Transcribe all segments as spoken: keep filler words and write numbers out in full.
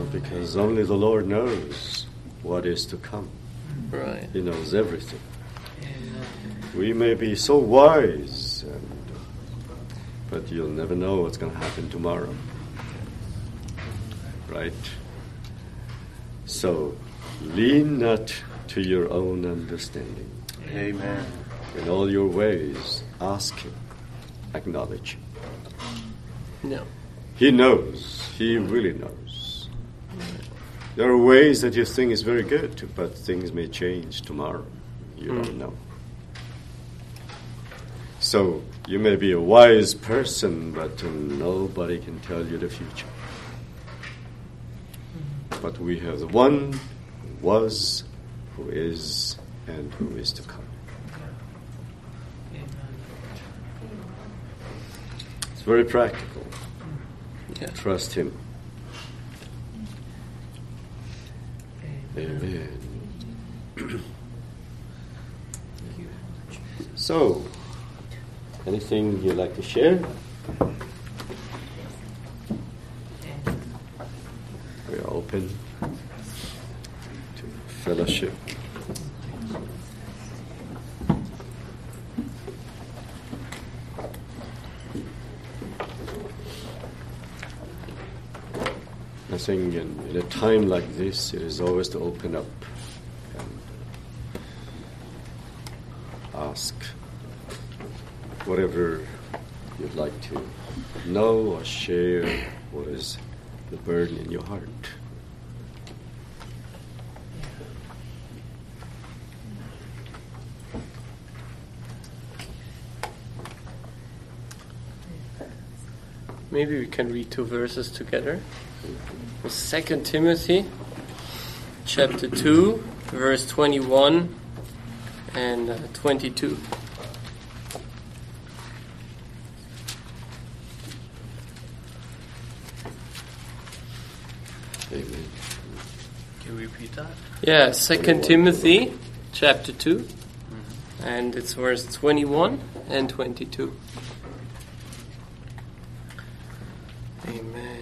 because only the Lord knows what is to come. Right. He knows everything. We may be so wise, and, but you'll never know what's going to happen tomorrow. Right? So, lean not to your own understanding. Amen. In all your ways, ask Him. Acknowledge Him. No. He knows. He really knows. There are ways that you think is very good, but things may change tomorrow. You mm. don't know. So, you may be a wise person, but nobody can tell you the future. But we have the one who was, who is, and who is to come. It's very practical. Yeah. Trust Him. Amen. So, anything you'd like to share? We are open to fellowship. I think in, in a time like this, it is always to open up and ask whatever you'd like to know or share, what is the burden in your heart. Maybe we can read two verses together. Second Timothy, chapter two, verse twenty-one and uh, twenty-two. Amen. Can we repeat that? Yeah, Second Timothy, chapter two, mm-hmm. and it's verse twenty-one and twenty-two. Amen.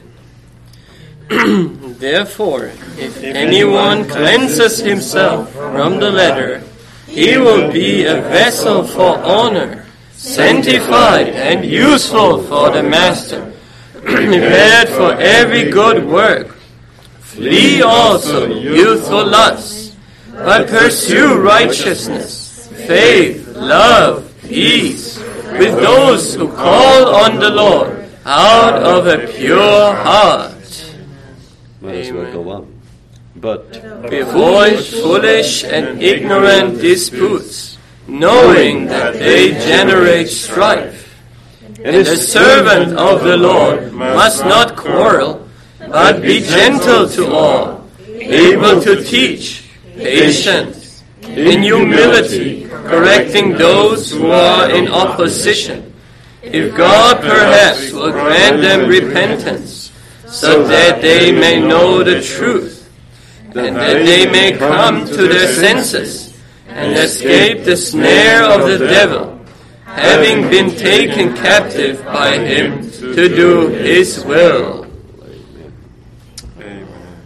Therefore, if anyone cleanses himself from the letter, he will be a vessel for honor, sanctified and useful for the master, prepared for every good work. Flee also youthful lusts, but pursue righteousness, faith, love, peace, with those who call on the Lord out of a pure heart. Might as well go on. But avoid foolish and ignorant disputes, knowing that they generate strife. And the servant of the Lord must not quarrel, but be gentle to all, able to teach, patient, in humility, correcting those who are in opposition. If God perhaps will grant them repentance, so that they may know the truth, and that they may come to their senses, and escape the snare of the devil, having been taken captive by him to do his will. Amen.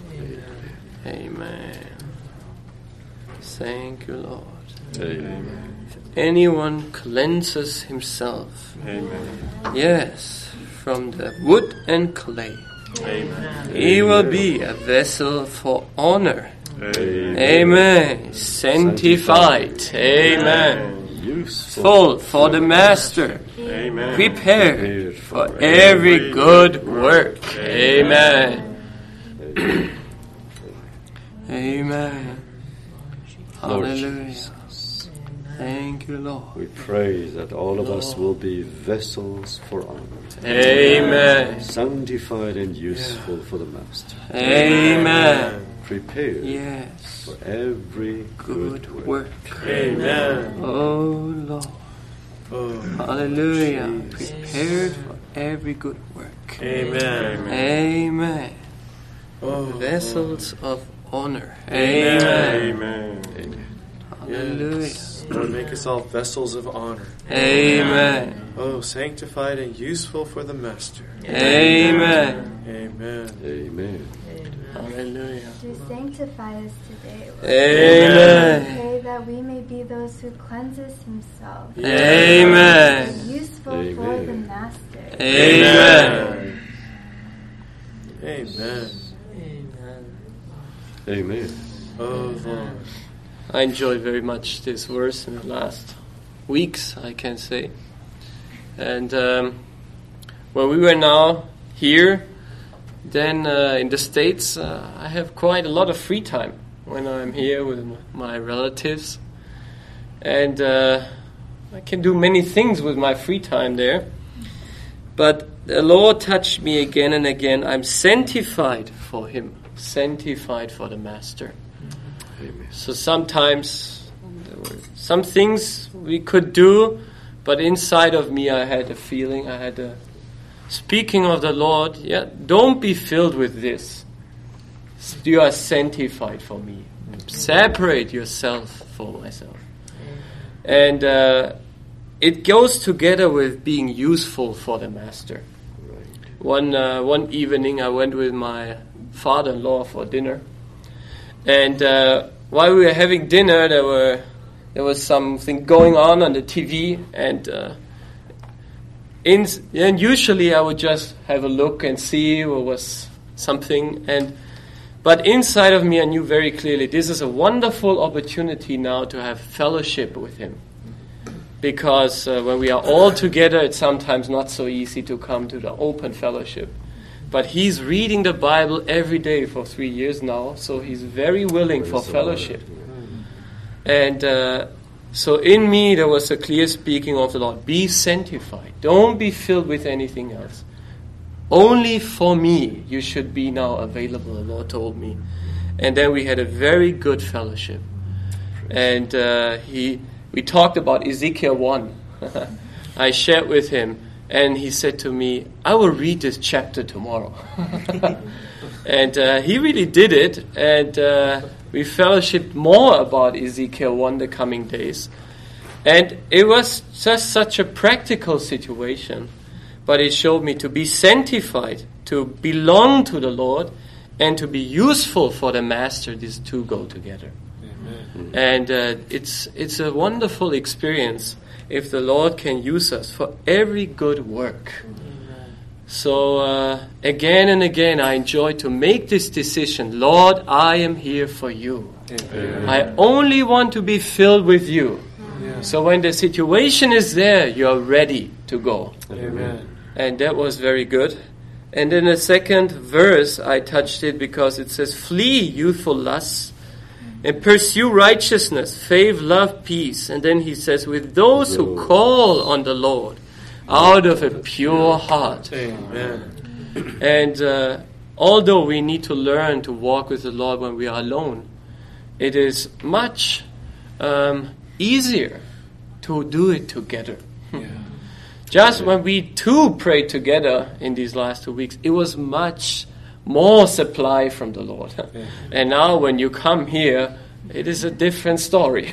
Amen. Thank you, Lord. Amen. If anyone cleanses himself, Amen. yes, from the wood and clay, Amen. he will be a vessel for honor. Amen. Amen. Sanctified. Amen. Useful Full for the master. Amen. Prepared for every good work. Amen. Amen. Hallelujah. Thank you, Lord. We pray that all of us will be vessels for honor. Amen. Sanctified and useful for the Master. Amen. Prepared Yes. for every good, Good work. work. Amen. Oh, Lord. Oh, Hallelujah. Jesus. Prepared for every good work. Amen. Amen. Oh, Vessels of honor. Amen. Amen. Amen. Amen. Hallelujah. Yes. Lord, make us all vessels of honor. Amen. Oh, sanctified and useful for the Master. Amen. Amen. Amen. Hallelujah. Do sanctify us today, Lord. Amen. Pray that we may be those who cleanses himself. Amen. Useful Amen. for the Master. Amen. Amen. Amen. Oh, Lord. I enjoyed very much this verse in the last weeks, I can say. And um, when we were now here, then uh, in the States, uh, I have quite a lot of free time when I'm here with m- my relatives. And uh, I can do many things with my free time there. But the Lord touched me again and again. I'm sanctified for Him, sanctified for the Master. Amen. So sometimes there were some things we could do, but inside of me I had a feeling, I had a speaking of the Lord, yeah, don't be filled with this. You are sanctified for me. Separate yourself for myself. And uh, it goes together with being useful for the Master. Right. One uh, one evening I went with my father-in-law for dinner. And uh, while we were having dinner, there were there was something going on on the T V, and uh, in, and usually I would just have a look and see what was something. And but inside of me, I knew very clearly this is a wonderful opportunity now to have fellowship with Him, because uh, when we are all together, it's sometimes not so easy to come to the open fellowship. But he's reading the Bible every day for three years now, so he's very willing for fellowship. And uh, so in me there was a clear speaking of the Lord. Be sanctified. Don't be filled with anything else. Only for me you should be now available, the Lord told me. And then we had a very good fellowship. And uh, he we talked about Ezekiel one. I shared with him. And he said to me, I will read this chapter tomorrow. And uh, he really did it. And uh, we fellowshiped more about Ezekiel one the coming days. And it was just such a practical situation. But it showed me to be sanctified, to belong to the Lord, and to be useful for the Master. These two go together. Amen. And uh, it's it's a wonderful experience if the Lord can use us for every good work. Amen. So uh, again and again I enjoy to make this decision. Lord, I am here for you. Amen. I only want to be filled with you. Amen. So when the situation is there, you're ready to go. Amen. And that was very good. And in the second verse I touched it because it says, flee youthful lusts, and pursue righteousness, faith, love, peace. And then he says, with those who call on the Lord out of a pure heart. Amen. And uh, although we need to learn to walk with the Lord when we are alone, it is much um, easier to do it together. Yeah. Just when we two prayed together in these last two weeks, it was much more supply from the Lord. Yeah. And now when you come here, it is a different story.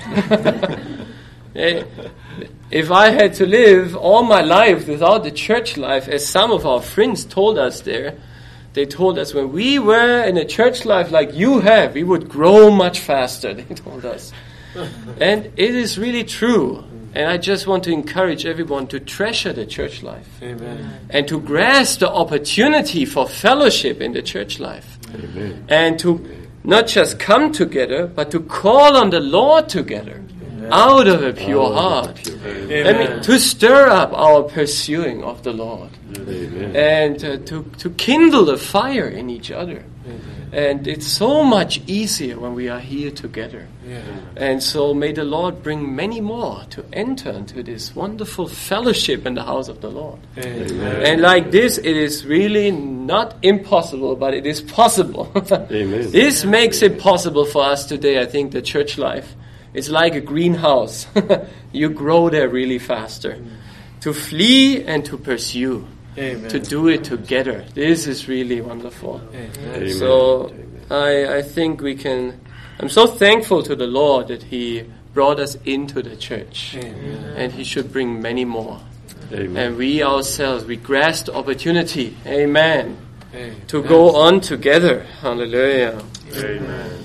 If I had to live all my life without the church life, as some of our friends told us there, they told us when we were in a church life like you have, we would grow much faster, they told us. And it is really true. And I just want to encourage everyone to treasure the church life. Amen. And to grasp the opportunity for fellowship in the church life. Amen. And to not just come together, but to call on the Lord together. Amen. Out of a pure heart. Amen. I mean, to stir up our pursuing of the Lord. Amen. And uh, to, to kindle a fire in each other. Amen. And it's so much easier when we are here together. Yeah. And so may the Lord bring many more to enter into this wonderful fellowship in the house of the Lord. Amen. And like this, it is really not impossible, but it is possible. Amen. This makes it possible for us today, I think, the church life. It's like a greenhouse. You grow there really faster. To flee and to pursue. Amen. To do it together. This is really wonderful. Amen. So I, I think we can... I'm so thankful to the Lord that He brought us into the church. Amen. And He should bring many more. Amen. And we ourselves, we grasp the opportunity. Amen. to go on together. Hallelujah. Amen.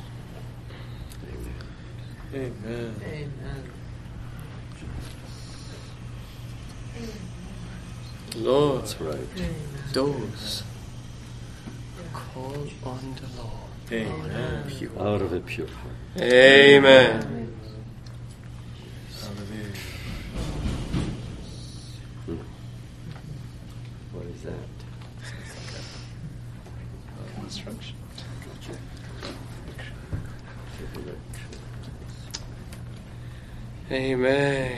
Amen. Amen. Lord, That's right. those who call on the Lord. Amen. Pure. Out of a pure heart. Amen. Hallelujah. What is that? Instruction. Amen.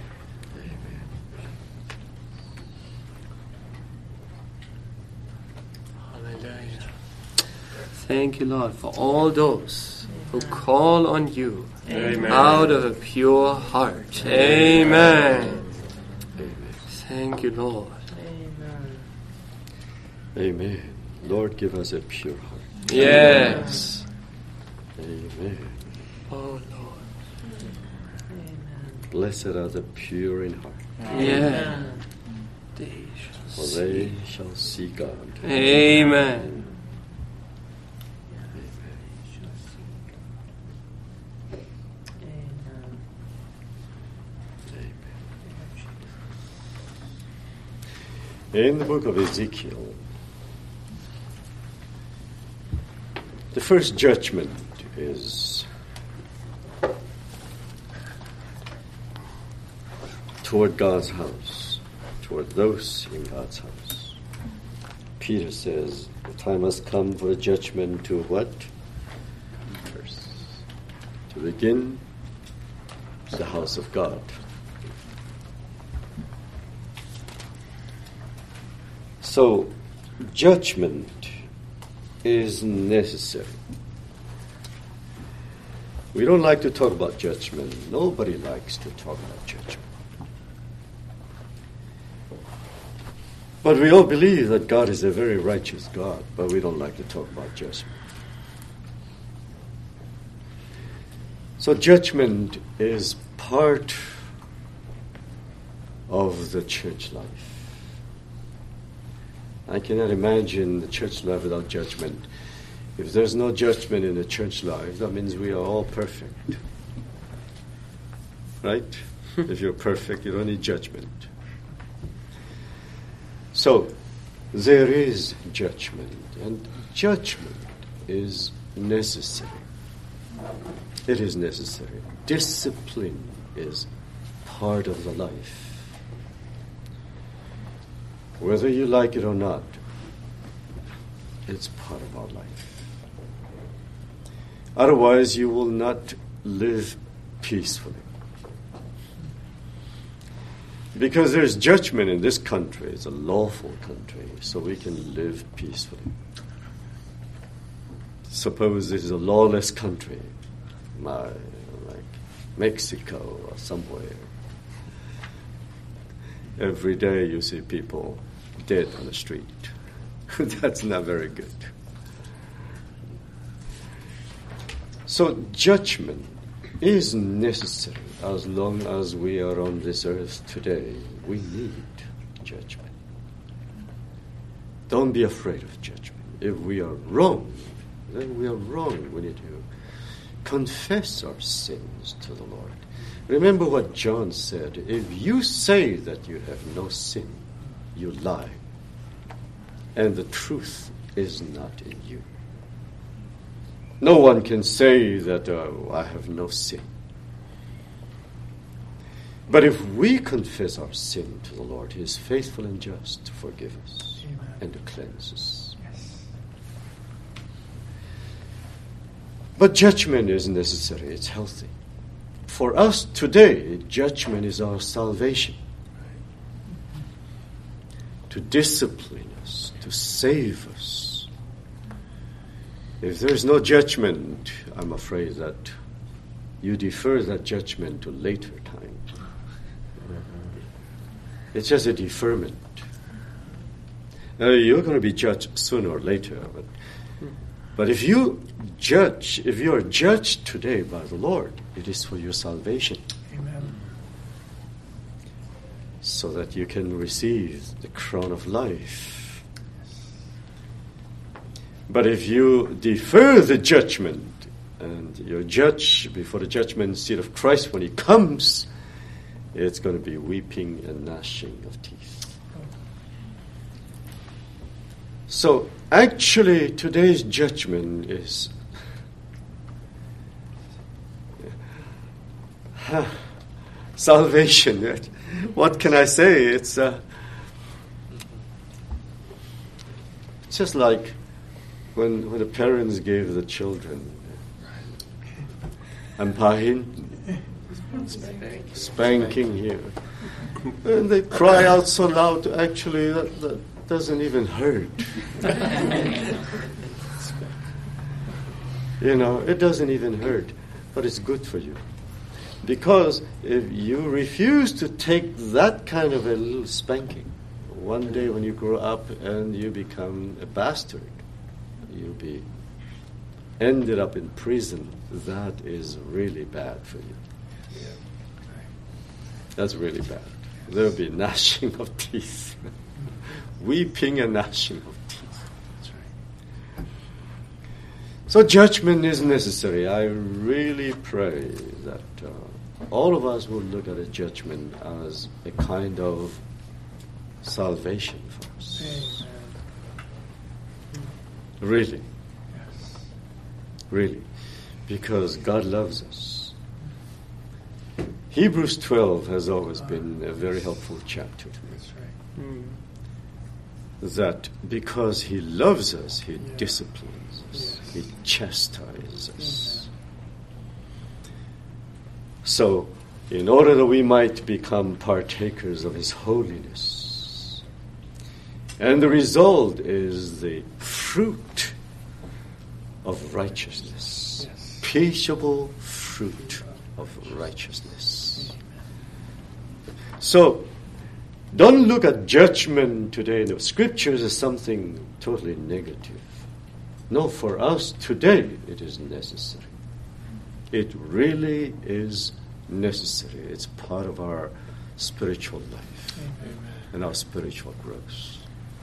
Hallelujah. Thank you, Lord, for all those who call on you Amen. out of a pure heart. Amen. Amen. Thank you, Lord. Amen. Amen. Lord, give us a pure heart. Yes. Amen. Oh, Lord. Amen. Blessed are the pure in heart, Yeah. They shall for see. they shall see God. Amen. Amen. In the book of Ezekiel, the first judgment is toward God's house, toward those in God's house. Peter says, the time has come for a judgment to what? First, to begin the house of God. So, judgment is necessary. We don't like to talk about judgment. Nobody likes to talk about judgment. But we all believe that God is a very righteous God, but we don't like to talk about judgment. So judgment is part of the church life. I cannot imagine the church life without judgment. If there's no judgment in the church life, that means we are all perfect. Right? If you're perfect, you don't need judgment. So, there is judgment, and judgment is necessary. It is necessary. Discipline is part of the life. Whether you like it or not, it's part of our life. Otherwise, you will not live peacefully. Because there's judgment in this country. It's a lawful country, so we can live peacefully. Suppose this is a lawless country, my, like Mexico or somewhere. Every day you see people dead on the street. That's not very good. So judgment is necessary as long as we are on this earth today. We need judgment. Don't be afraid of judgment. If we are wrong, then we are wrong. We need to confess our sins to the Lord. Remember what John said. If you say that you have no sin, you lie. And the truth is not in you. No one can say that oh, I have no sin. But if we confess our sin to the Lord, He is faithful and just to forgive us Amen. And to cleanse us. Yes. But judgment is necessary. It's healthy. For us today, judgment is our salvation. To discipline us, to save us. If there is no judgment, I'm afraid that you defer that judgment to later time. It's just a deferment. Now, you're going to be judged sooner or later, but but if you judge, if you are judged today by the Lord, it is for your salvation. Amen. So that you can receive the crown of life. But if you defer the judgment, and you're judged before the judgment seat of Christ when he comes, it's going to be weeping and gnashing of teeth. So actually today's judgment is uh, salvation. What can I say? It's uh, just like when, when the parents gave the children ampahin, spanking here. And they cry out so loud, actually, that, that doesn't even hurt. You know, it doesn't even hurt, but it's good for you. Because if you refuse to take that kind of a little spanking, one day when you grow up and you become a bastard, you'll be ended up in prison, that is really bad for you. Yeah. That's really bad. There will be gnashing of teeth. Weeping and gnashing of teeth. That's right. So judgment is necessary. I really pray that uh, all of us will look at a judgment as a kind of salvation for us. Really. Really, because God loves us. Hebrews twelve has always been a very helpful chapter to me. That's right. Mm. That because he loves us, he yeah. disciplines us, yes. he chastises us. Yeah. So, in order that we might become partakers of his holiness, and the result is the fruit of righteousness, yes. peaceable fruit of righteousness. Amen. So, don't look at judgment today in the scriptures as something totally negative. No, for us today it is necessary. It really is necessary. It's part of our spiritual life. Amen. And our spiritual growth.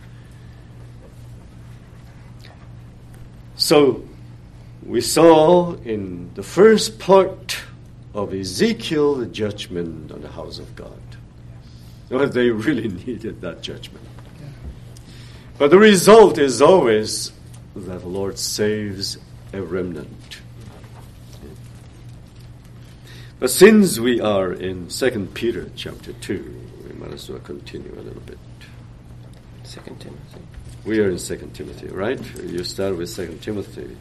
So, we saw in the first part of Ezekiel the judgment on the house of God. Well, they really needed that judgment. Yeah. But the result is always that the Lord saves a remnant. But since we are in Second Peter chapter two, we might as well continue a little bit. Second Timothy. We are in Second Timothy, right? You start with Second Timothy.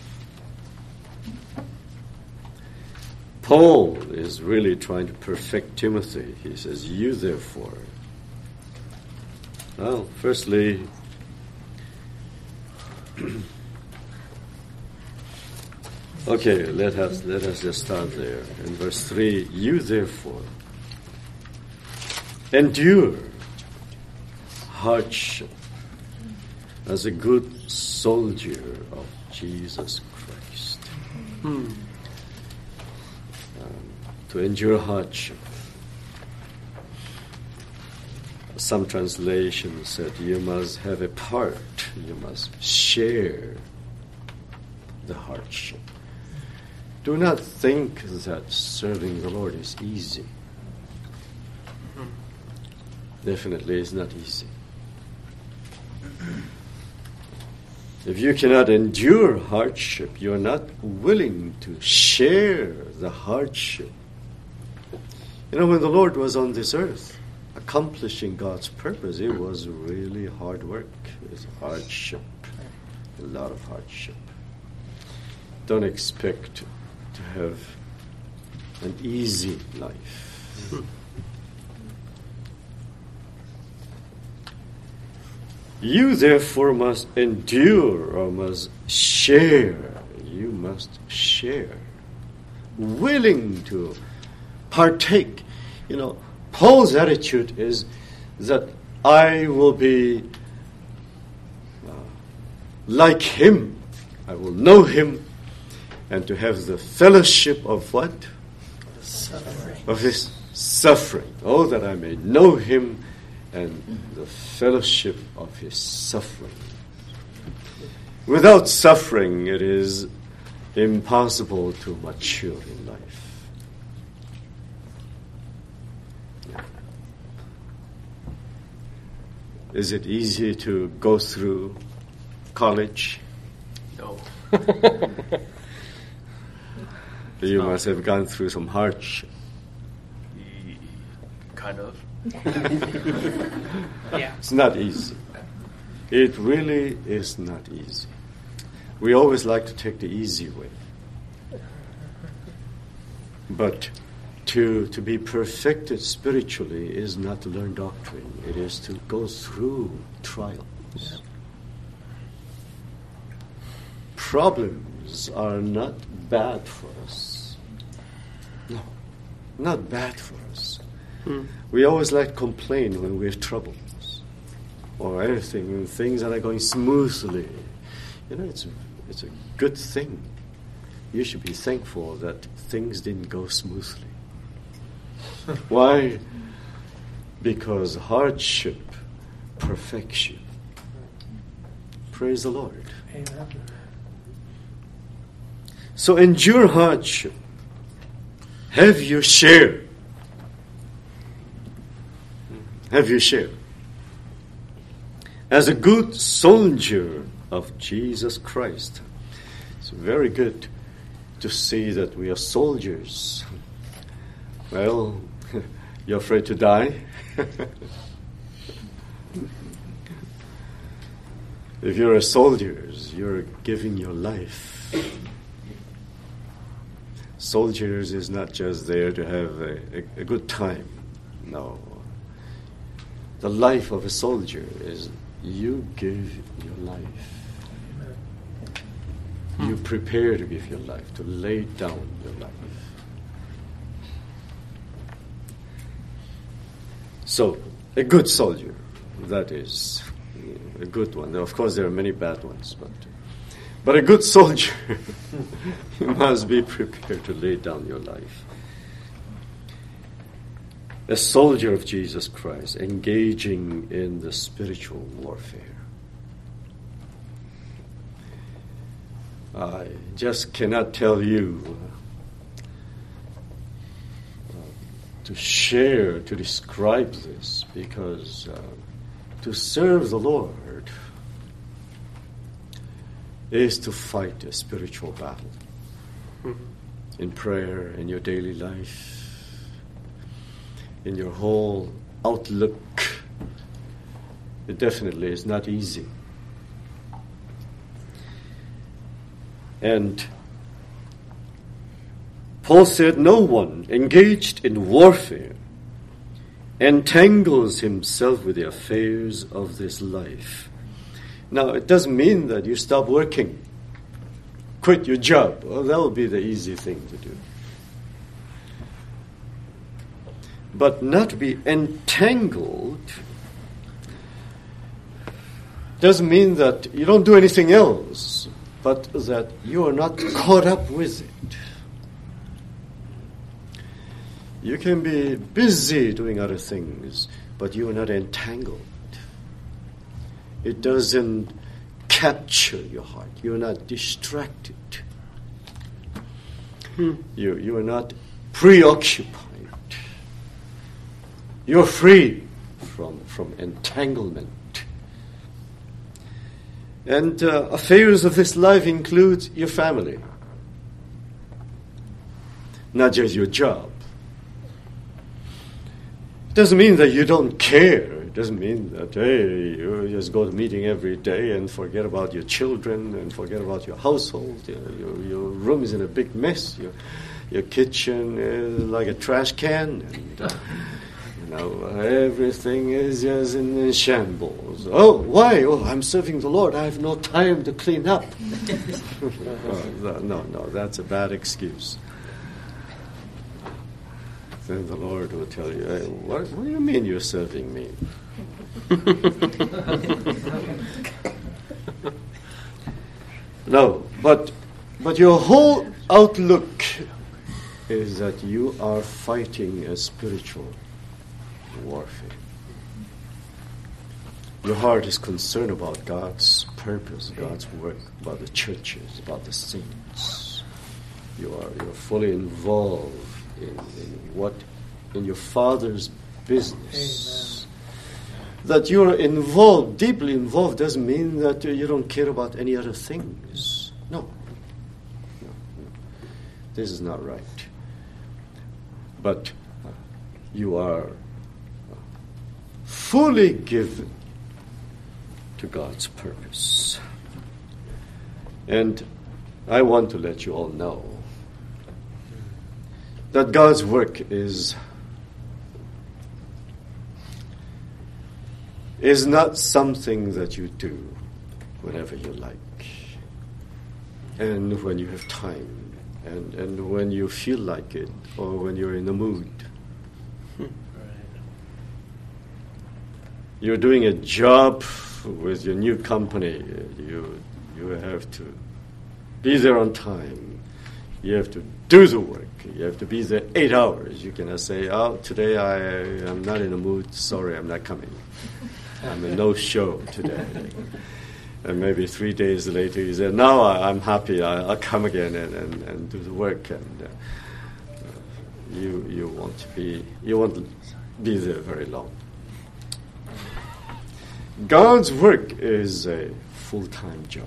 Paul is really trying to perfect Timothy. He says, you therefore. Well, firstly, okay, let us let us just start there. In verse three, you therefore endure hardship as a good soldier of Jesus Christ. Hmm. To endure hardship. Some translations said you must have a part, you must share the hardship. Do not think that serving the Lord is easy. Definitely it's not easy. If you cannot endure hardship, you are not willing to share the hardship. You know, when the Lord was on this earth, accomplishing God's purpose, it was really hard work. It was hardship, a lot of hardship. Don't expect to have an easy life. You therefore must endure or must share. You must share. Willing to partake. You know, Paul's attitude is that I will be uh, like him. I will know him and to have the fellowship of what? Suffering. Of his suffering. Oh, that I may know him and the fellowship of his suffering. Without suffering, it is impossible to mature in life. Is it easy to go through college? No. You must have gone through some hardship. Kind of. Yeah. It's not easy. It really is not easy. We always like to take the easy way. But to to be perfected spiritually is not to learn doctrine. It is to go through trials. Problems are not bad for us. No, not bad for us. Hmm. We always like to complain when we have troubles or anything, when things are not going smoothly. You know, it's it's a good thing. You should be thankful that things didn't go smoothly. Why? Because hardship perfects you. Praise the Lord. Amen. So endure hardship. Have your share. Have your share. As a good soldier of Jesus Christ, it's very good to see that we are soldiers. Well, you're afraid to die? If you're a soldier, you're giving your life. Soldiers is not just there to have a, a, a good time. No. The life of a soldier is you give your life. You prepare to give your life, to lay down your life. So, a good soldier, that is a good one. Of course, there are many bad ones, but but a good soldier, you must be prepared to lay down your life. A soldier of Jesus Christ, engaging in the spiritual warfare. I just cannot tell you uh, to share, to describe this, because uh, to serve the Lord is to fight a spiritual battle. Mm-hmm. In prayer, in your daily life, in your whole outlook. It definitely is not easy. And Paul said, no one engaged in warfare entangles himself with the affairs of this life. Now, it doesn't mean that you stop working, quit your job. Well, that would be the easy thing to do. But not to be entangled doesn't mean that you don't do anything else, but that you are not caught up with it. You can be busy doing other things, but you are not entangled. It doesn't capture your heart. You are not distracted. Hmm. You, you are not preoccupied. You're free from, from entanglement. And uh, affairs of this life include your family, not just your job. It doesn't mean that you don't care. It doesn't mean that, hey, you just go to meeting every day and forget about your children and forget about your household. Your, your, your room is in a big mess. Your, your kitchen is like a trash can. And, uh, you know, everything is just in shambles. Oh, why? Oh, I'm serving the Lord. I have no time to clean up. oh, no, no, that's a bad excuse. Then the Lord will tell you, hey, what, what do you mean you're serving me? No, but but your whole outlook is that you are fighting a spiritual warfare. Your heart is concerned about God's purpose, God's work, about the churches, about the saints. You are you're fully involved in, in what in your Father's business. Amen. That you're involved, deeply involved, doesn't mean that you don't care about any other things. No. No, no. This is not right. But uh, you are uh, fully given to God's purpose. And I want to let you all know that God's work is is not something that you do whenever you like and when you have time and, and when you feel like it or when you're in the mood. Hmm. You're doing a job with your new company. You you have to be there on time. You have to do the work. You have to be there eight hours. You cannot say, oh, today I am not in the mood. Sorry, I'm not coming. I'm a no-show today. And maybe three days later you say, no, I, I'm happy. I, I'll come again and, and, and do the work. And uh, you you want to be you want to be there very long. God's work is a full-time job.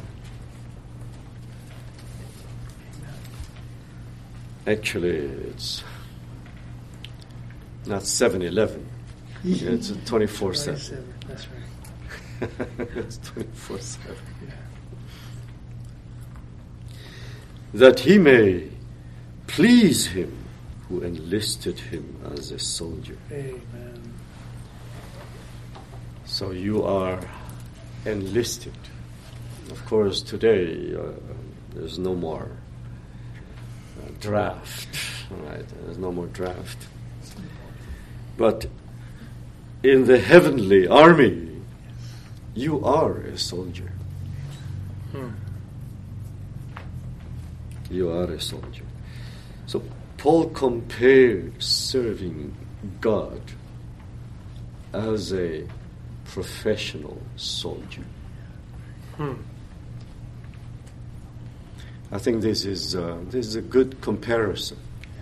Actually, it's not seven eleven. It's twenty-four seven. That's right. It's twenty-four seven. Yeah. That he may please him who enlisted him as a soldier. Amen. So you are enlisted. Of course, today uh, there's no more uh, draft, right? There's no more draft. But in the heavenly army, you are a soldier. Hmm. You are a soldier. So Paul compares serving God as a professional soldier. Hmm. I think this is uh, this is a good comparison,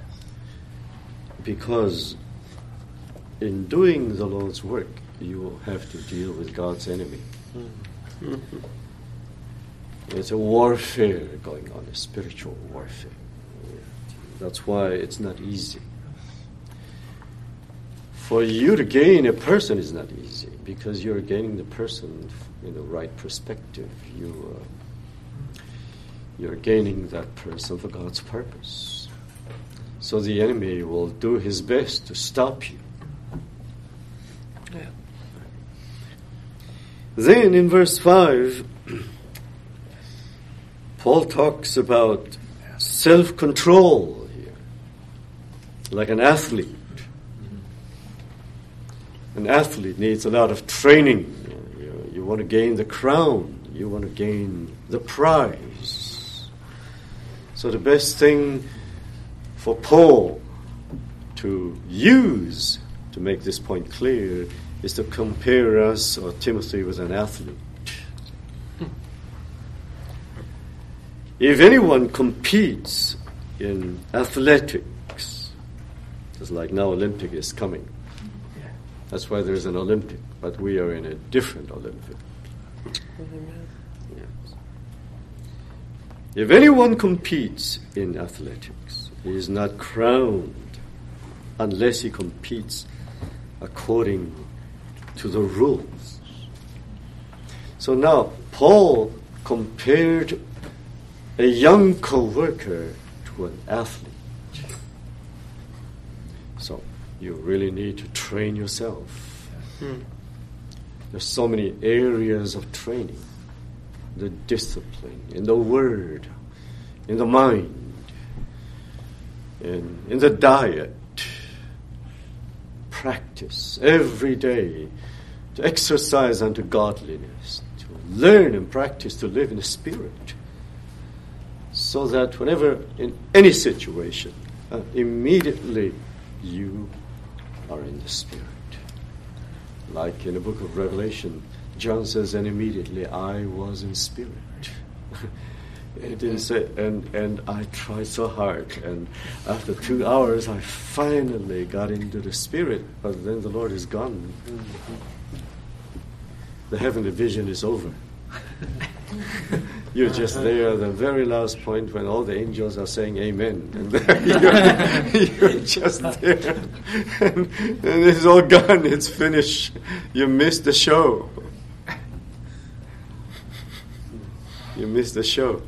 because in doing the Lord's work, you have to deal with God's enemy. Mm-hmm. It's a warfare going on, a spiritual warfare. That's why it's not easy. For you to gain a person is not easy, because you're gaining the person in the right perspective. You, uh, you're gaining that person for God's purpose. So the enemy will do his best to stop you. Yeah. Then in verse five, Paul talks about self-control here, like an athlete. An athlete needs a lot of training. You, you want to gain the crown. You want to gain the prize. So the best thing for Paul to use to make this point clear is to compare us or Timothy with an athlete. If anyone competes in athletics, just like now Olympic is coming, that's why there's an Olympic, but we are in a different Olympic. Yes. If anyone competes in athletics, he is not crowned unless he competes according to the rules. So now, Paul compared a young co-worker to an athlete. So you really need to train yourself. Hmm. There's so many areas of training. The discipline, in the word, in the mind, in, in the diet, practice every day to exercise unto godliness, to learn and practice to live in the Spirit, so that whenever in any situation, uh, immediately you are in the Spirit. Like in the book of Revelation, John says, and immediately I was in spirit. It didn't say, and, and I tried so hard, and after two hours I finally got into the spirit, but then the Lord is gone. The heavenly vision is over. You're just there at the very last point when all the angels are saying amen, and you're, you're just there, and, and it's all gone, it's finished. You missed the show. You missed the show.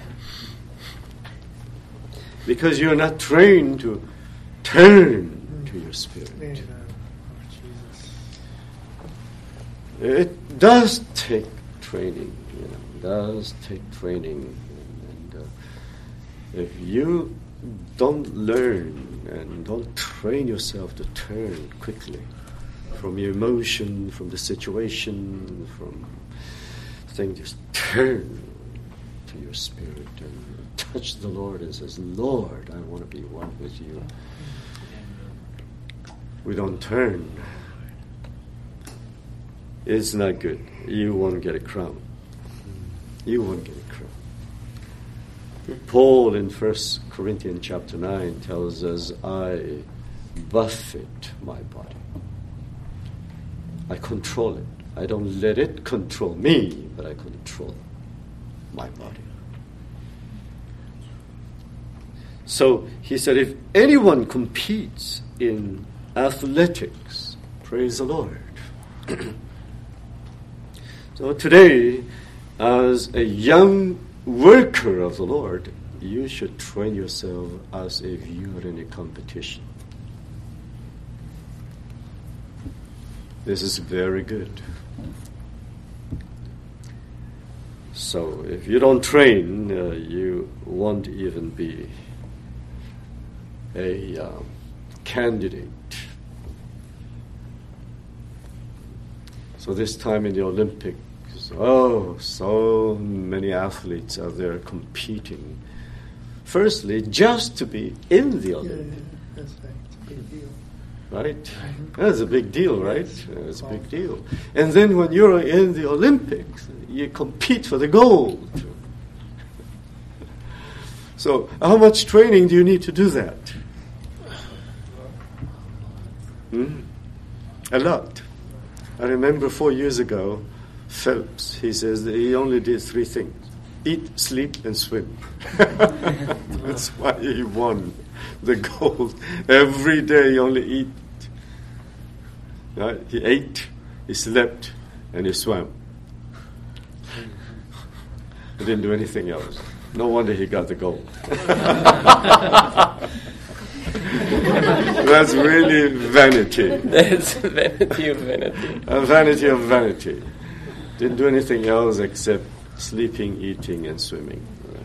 Because you're not trained to turn to your spirit. Amen. Lord Jesus. It does take training, you know, it does take training. And, and uh, if you don't learn and don't train yourself to turn quickly from your emotion, from the situation, from things, just turn to your spirit and touch the Lord and says, Lord, I want to be one with you. We don't turn. It's not good. You won't get a crown. You won't get a crown. Paul in First Corinthians chapter nine tells us, I buffet my body. I control it. I don't let it control me, but I control my body. So he said, if anyone competes in athletics, praise the Lord. So today, as a young worker of the Lord, you should train yourself as if you are in a competition. This is very good. So if you don't train, uh, you won't even be a um, candidate. So this time in the Olympics, oh, so many athletes are there competing. Firstly, just to be in the Yeah, Olympics. yeah, that's right. It's a big deal. Right? That's a big deal, right? It's a big deal. And then when you're in the Olympics, you compete for the gold. So how much training do you need to do that? Hmm? A lot. I remember four years ago, Phelps, he says that he only did three things. Eat, sleep, and swim. That's why he won the gold. Every day he only eat. Right? He ate, he slept, and he swam. He didn't do anything else. No wonder he got the gold. That's really vanity. That's vanity of vanity. A vanity of vanity. Didn't do anything else except sleeping, eating, and swimming.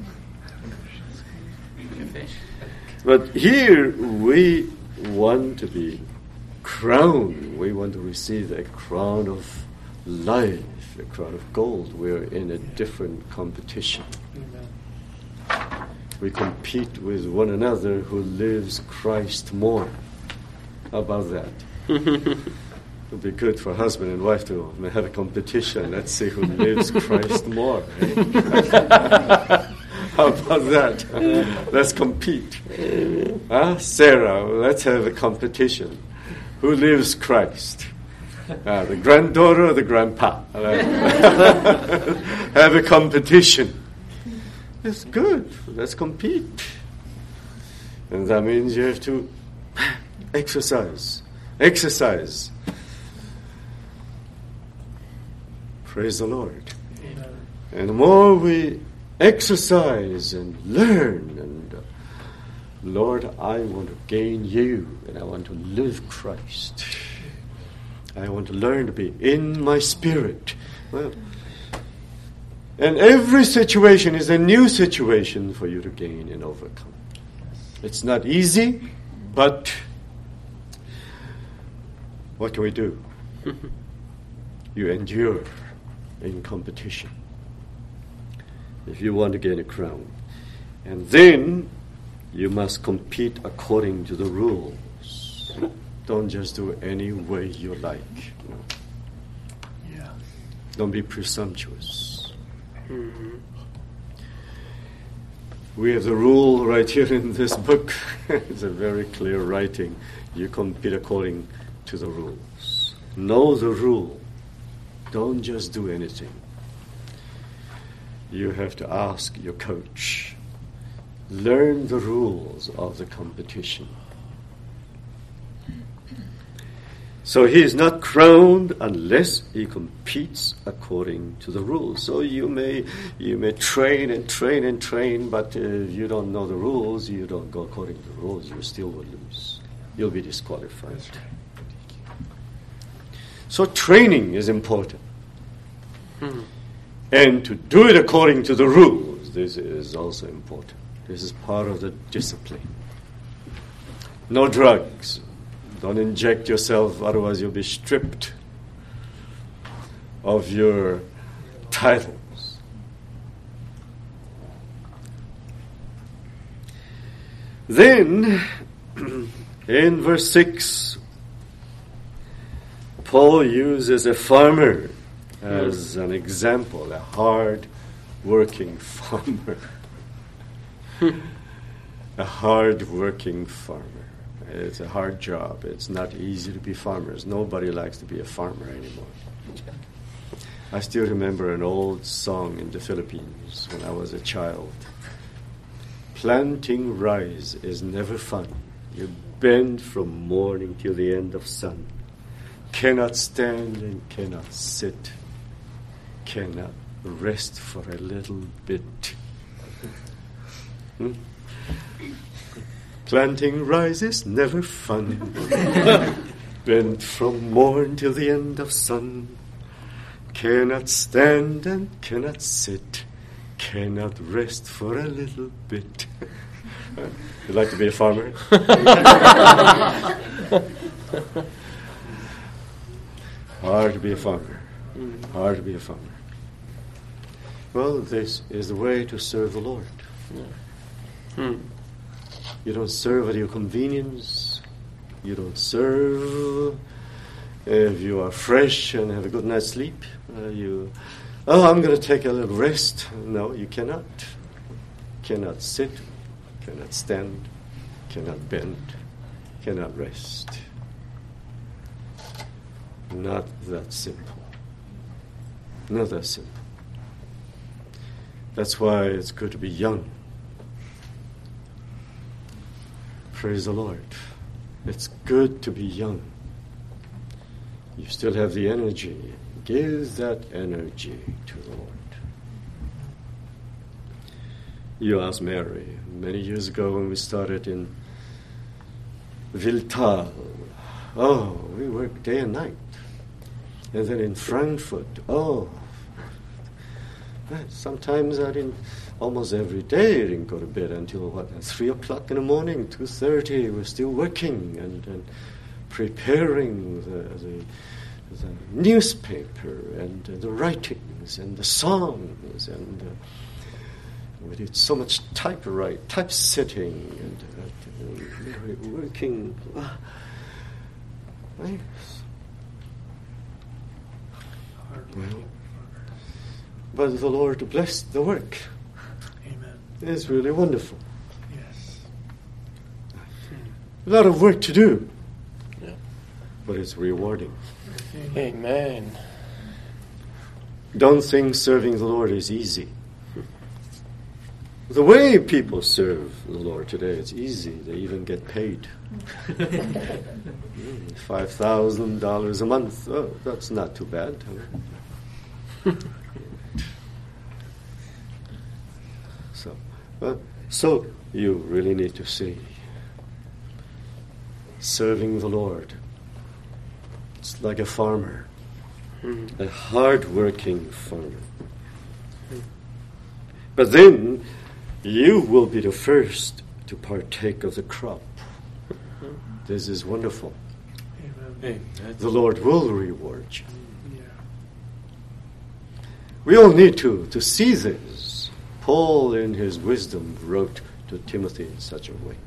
But here we want to be crowned. We want to receive a crown of life, a crown of gold. We're in a different competition. Amen. We compete with one another who lives Christ more. How about that? It would be good for husband and wife to have a competition. Let's see who lives Christ more. Right? How about that? Let's compete. Huh? Sarah, let's have a competition. Who lives Christ? Uh, the granddaughter or the grandpa? Have a competition. It's good. Let's compete. And that means you have to exercise. Exercise. Praise the Lord. Amen. And the more we exercise and learn, and uh, Lord, I want to gain you, and I want to live Christ. I want to learn to be in my spirit. Well, and every situation is a new situation for you to gain and overcome. It's not easy, but what can we do? You endure in competition if you want to gain a crown. And then you must compete according to the rules. Don't just do any way you like. You know. Yeah. Don't be presumptuous. Mhm. We have the rule right here in this book. It's a very clear writing. You compete according to the rules. Know the rule. Don't just do anything. You have to ask your coach. Learn the rules of the competition. So he is not crowned unless he competes according to the rules. So you may you may train and train and train, but if you don't know the rules, you don't go according to the rules, you still will lose. You'll be disqualified. So training is important. Hmm. And to do it according to the rules, this is also important. This is part of the discipline. No drugs. Don't inject yourself, otherwise you'll be stripped of your titles. Then, in verse six, Paul uses a farmer as an example, a hard-working farmer. A hard-working farmer. It's a hard job. It's not easy to be farmers. Nobody likes to be a farmer anymore. I still remember an old song in the Philippines when I was a child. Planting rice is never fun. You bend from morning till the end of sun. Cannot stand and cannot sit. Cannot rest for a little bit. Hmm? Planting rice is never fun. Bent from morn till the end of sun. Cannot stand and cannot sit. Cannot rest for a little bit. You'd like to be a farmer? Hard to be a farmer. Hard to be a farmer. Well, this is the way to serve the Lord. Hmm. You don't serve at your convenience. You don't serve if you are fresh and have a good night's sleep. Uh, you, oh, I'm going to take a little rest. No, you cannot. Cannot sit. Cannot stand. Cannot bend. Cannot rest. Not that simple. Not that simple. That's why it's good to be young. Praise the Lord. It's good to be young. You still have the energy. Give that energy to the Lord. You asked Mary many years ago when we started in Viltal. Oh, we worked day and night. And then in Frankfurt, oh, sometimes I didn't, almost every day I didn't go to bed until, what, three o'clock in the morning, two thirty, we're still working and, and preparing the, the, the newspaper and uh, the writings and the songs, and uh, we did so much typewrite, typesetting, and uh, working. Ah, right. Well, but the Lord blessed the work. Amen. It's really wonderful. Yes. A lot of work to do, Yeah. but it's rewarding. Amen. Don't think serving the Lord is easy. The way people serve the Lord today, it's easy. They even get paid. Five thousand dollars a month. Oh, that's not too bad. so, uh, so you really need to see serving the Lord. It's like a farmer, Mm. a hard-working farmer. But then you will be the first to partake of the crop. This is wonderful. Amen. The Lord will reward you. Yeah. We all need to, to see this. Paul, in his wisdom, wrote to Timothy in such a way.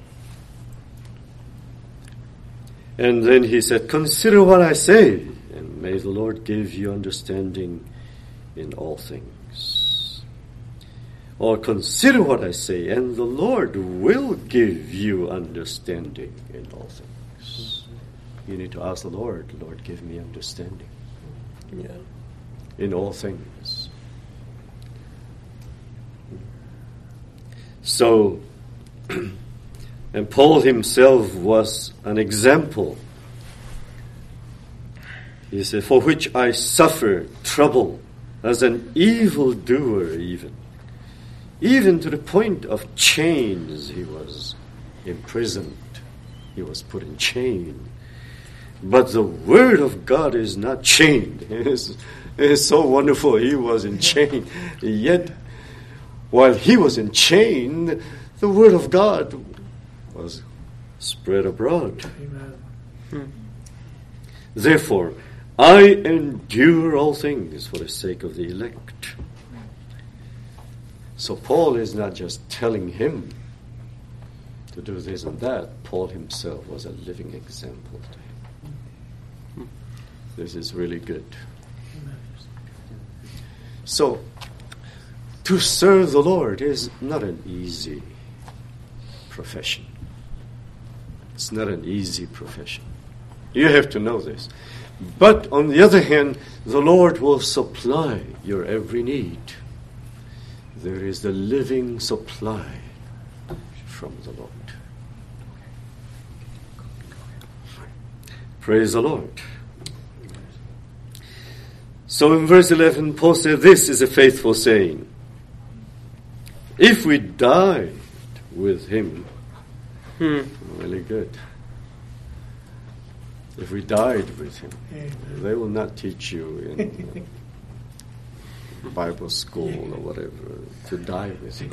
And then he said, consider what I say. And May the Lord give you understanding in all things. Or consider what I say, and the Lord will give you understanding in all things. You need to ask the Lord, Lord, give me understanding. Yeah. In all things. So, and Paul himself was an example. He said, for which I suffer trouble as an evildoer even. Even to the point of chains he was imprisoned. He was put in chain. But the word of God is not chained. It is, it is so wonderful. He was in chain. Yet, while he was in chain, the word of God was spread abroad. Amen. Hmm. Therefore, I endure all things for the sake of the elect. So Paul is not just telling him to do this and that. Paul himself was a living example to him. This is really good. So, to serve the Lord is not an easy profession. It's not an easy profession. You have to know this. But on the other hand, the Lord will supply your every need. There is the living supply from the Lord. Praise the Lord. So in verse eleven, Paul said, this is a faithful saying. If we died with him, Hmm. really good. If we died with him, Amen. they will not teach you in uh, Bible school or whatever to die with him.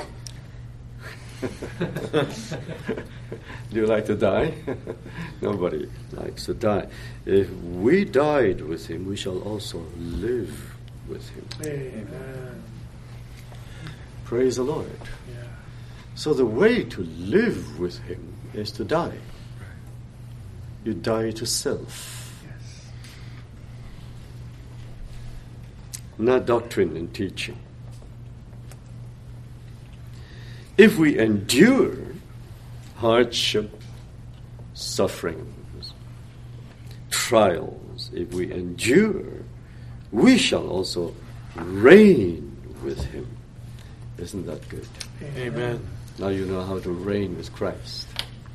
Do you like to die? Nobody likes to die. If we died with him, we shall also live with him. Amen. Praise the Lord. Yeah. So the way to live with him is to die. You die to self. Yes. Not doctrine and teaching. If we endure hardship, sufferings, trials, if we endure, we shall also reign with him. Isn't that good? Amen. Now you know how to reign with Christ.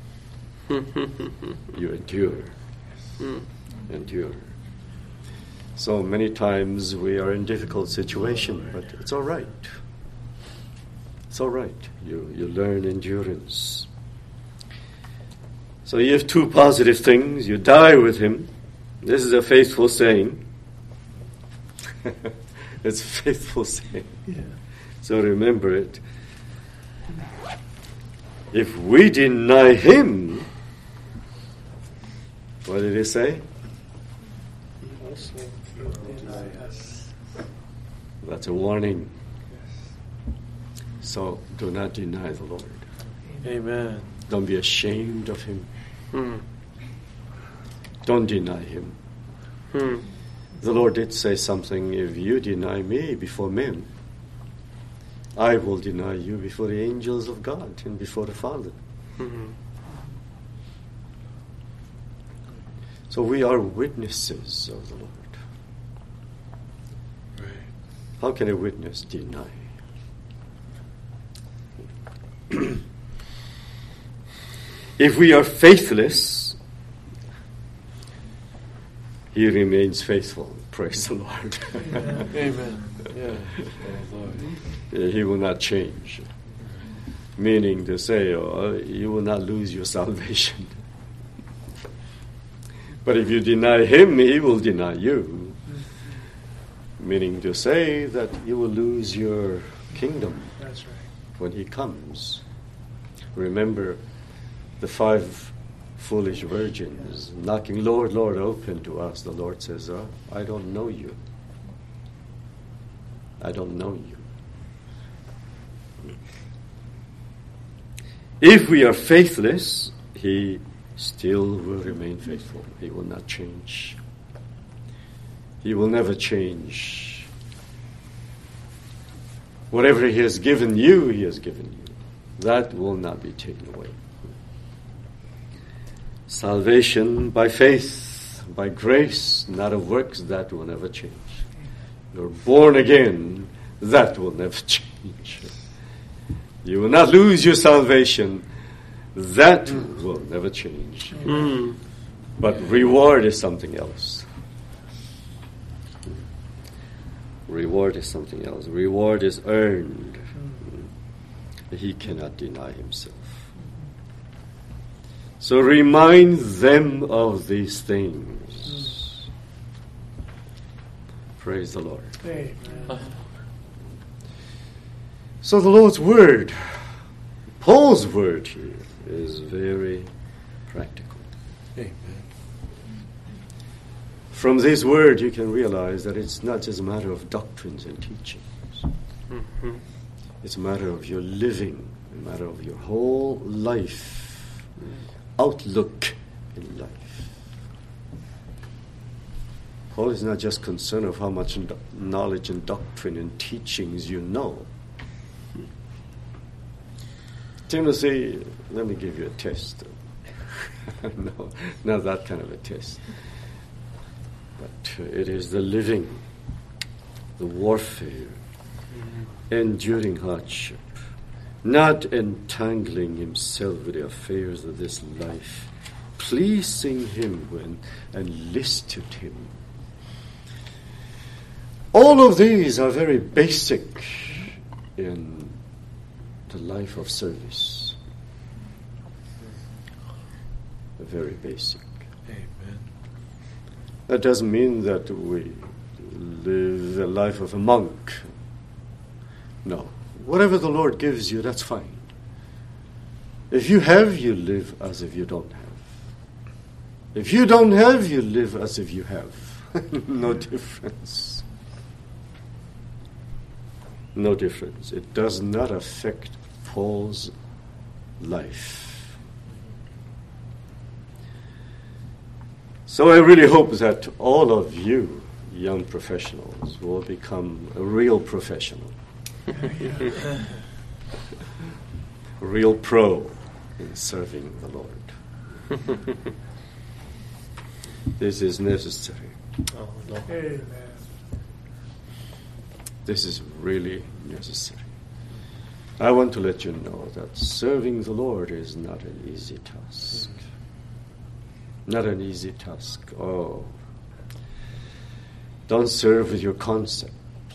You endure. Endure. So many times we are in difficult situation, but it's all right. It's all right. You you learn endurance. So you have two positive things. You die with him. This is a faithful saying. It's a faithful saying. Yeah. So remember it. If we deny him, what did he say? He also will deny us. That's a warning. So do not deny the Lord. Amen. Don't be ashamed of him. Hmm. Don't deny him. Hmm. The Lord did say something, if you deny me before men, I will deny you before the angels of God and before the Father. Hmm. So we are witnesses of the Lord. Right. How can a witness deny? If we are faithless, he remains faithful. Praise the Lord. Amen. Yeah. Yeah, he will not change. Meaning to say, oh, you will not lose your salvation. But if you deny him, he will deny you. Meaning to say that you will lose your kingdom That's right. when he comes. Remember the five foolish virgins knocking, Lord, Lord, open to us. The Lord says, oh, I don't know you. I don't know you. If we are faithless, he still will remain faithful. He will not change. He will never change. Whatever He has given you, He has given you. That will not be taken away. Salvation by faith, by grace, not of works, that will never change. You're born again, that will never change. You will not lose your salvation, that will never change. Mm. But reward is something else. Reward is something else. Reward is earned. He cannot deny Himself. So remind them of these things. Praise the Lord. Amen. So the Lord's word, Paul's word here, is very practical. Amen. From this word you can realize that it's not just a matter of doctrines and teachings. Mhm. It's a matter of your living, a matter of your whole life, outlook in life. Paul is not just concerned of how much do- knowledge and doctrine and teachings you know. Timothy, let me give you a test. No, not that kind of a test. But uh, it is the living, the warfare, enduring hardship, not entangling himself with the affairs of this life, pleasing Him when enlisted Him. All of these are very basic in the life of service. Very basic. Amen. That doesn't mean that we live the life of a monk. No. Whatever the Lord gives you, that's fine. If you have, you live as if you don't have. If you don't have, you live as if you have. No difference. No difference. It does not affect Paul's life. So I really hope that all of you young professionals will become a real professional. A real pro in serving the Lord. This is necessary. Oh, Lord. Amen. This is really necessary. I want to let you know that serving the Lord is not an easy task. Not an easy task. Oh. Don't serve with your concepts.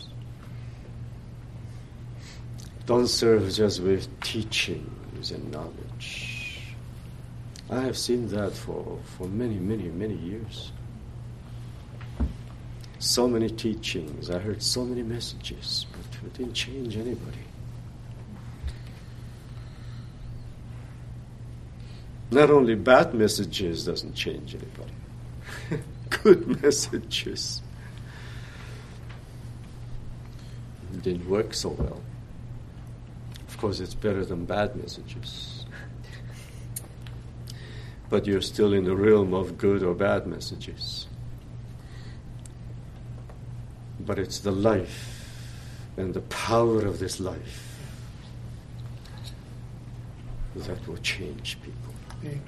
Don't serve just with teachings and knowledge. I have seen that for, for many, many, many years. So many teachings. I heard so many messages, but it didn't change anybody. Not only bad messages doesn't change anybody. Good messages didn't work so well. Of course, it's better than bad messages. But you're still in the realm of good or bad messages. But it's the life and the power of this life that will change people. Amen.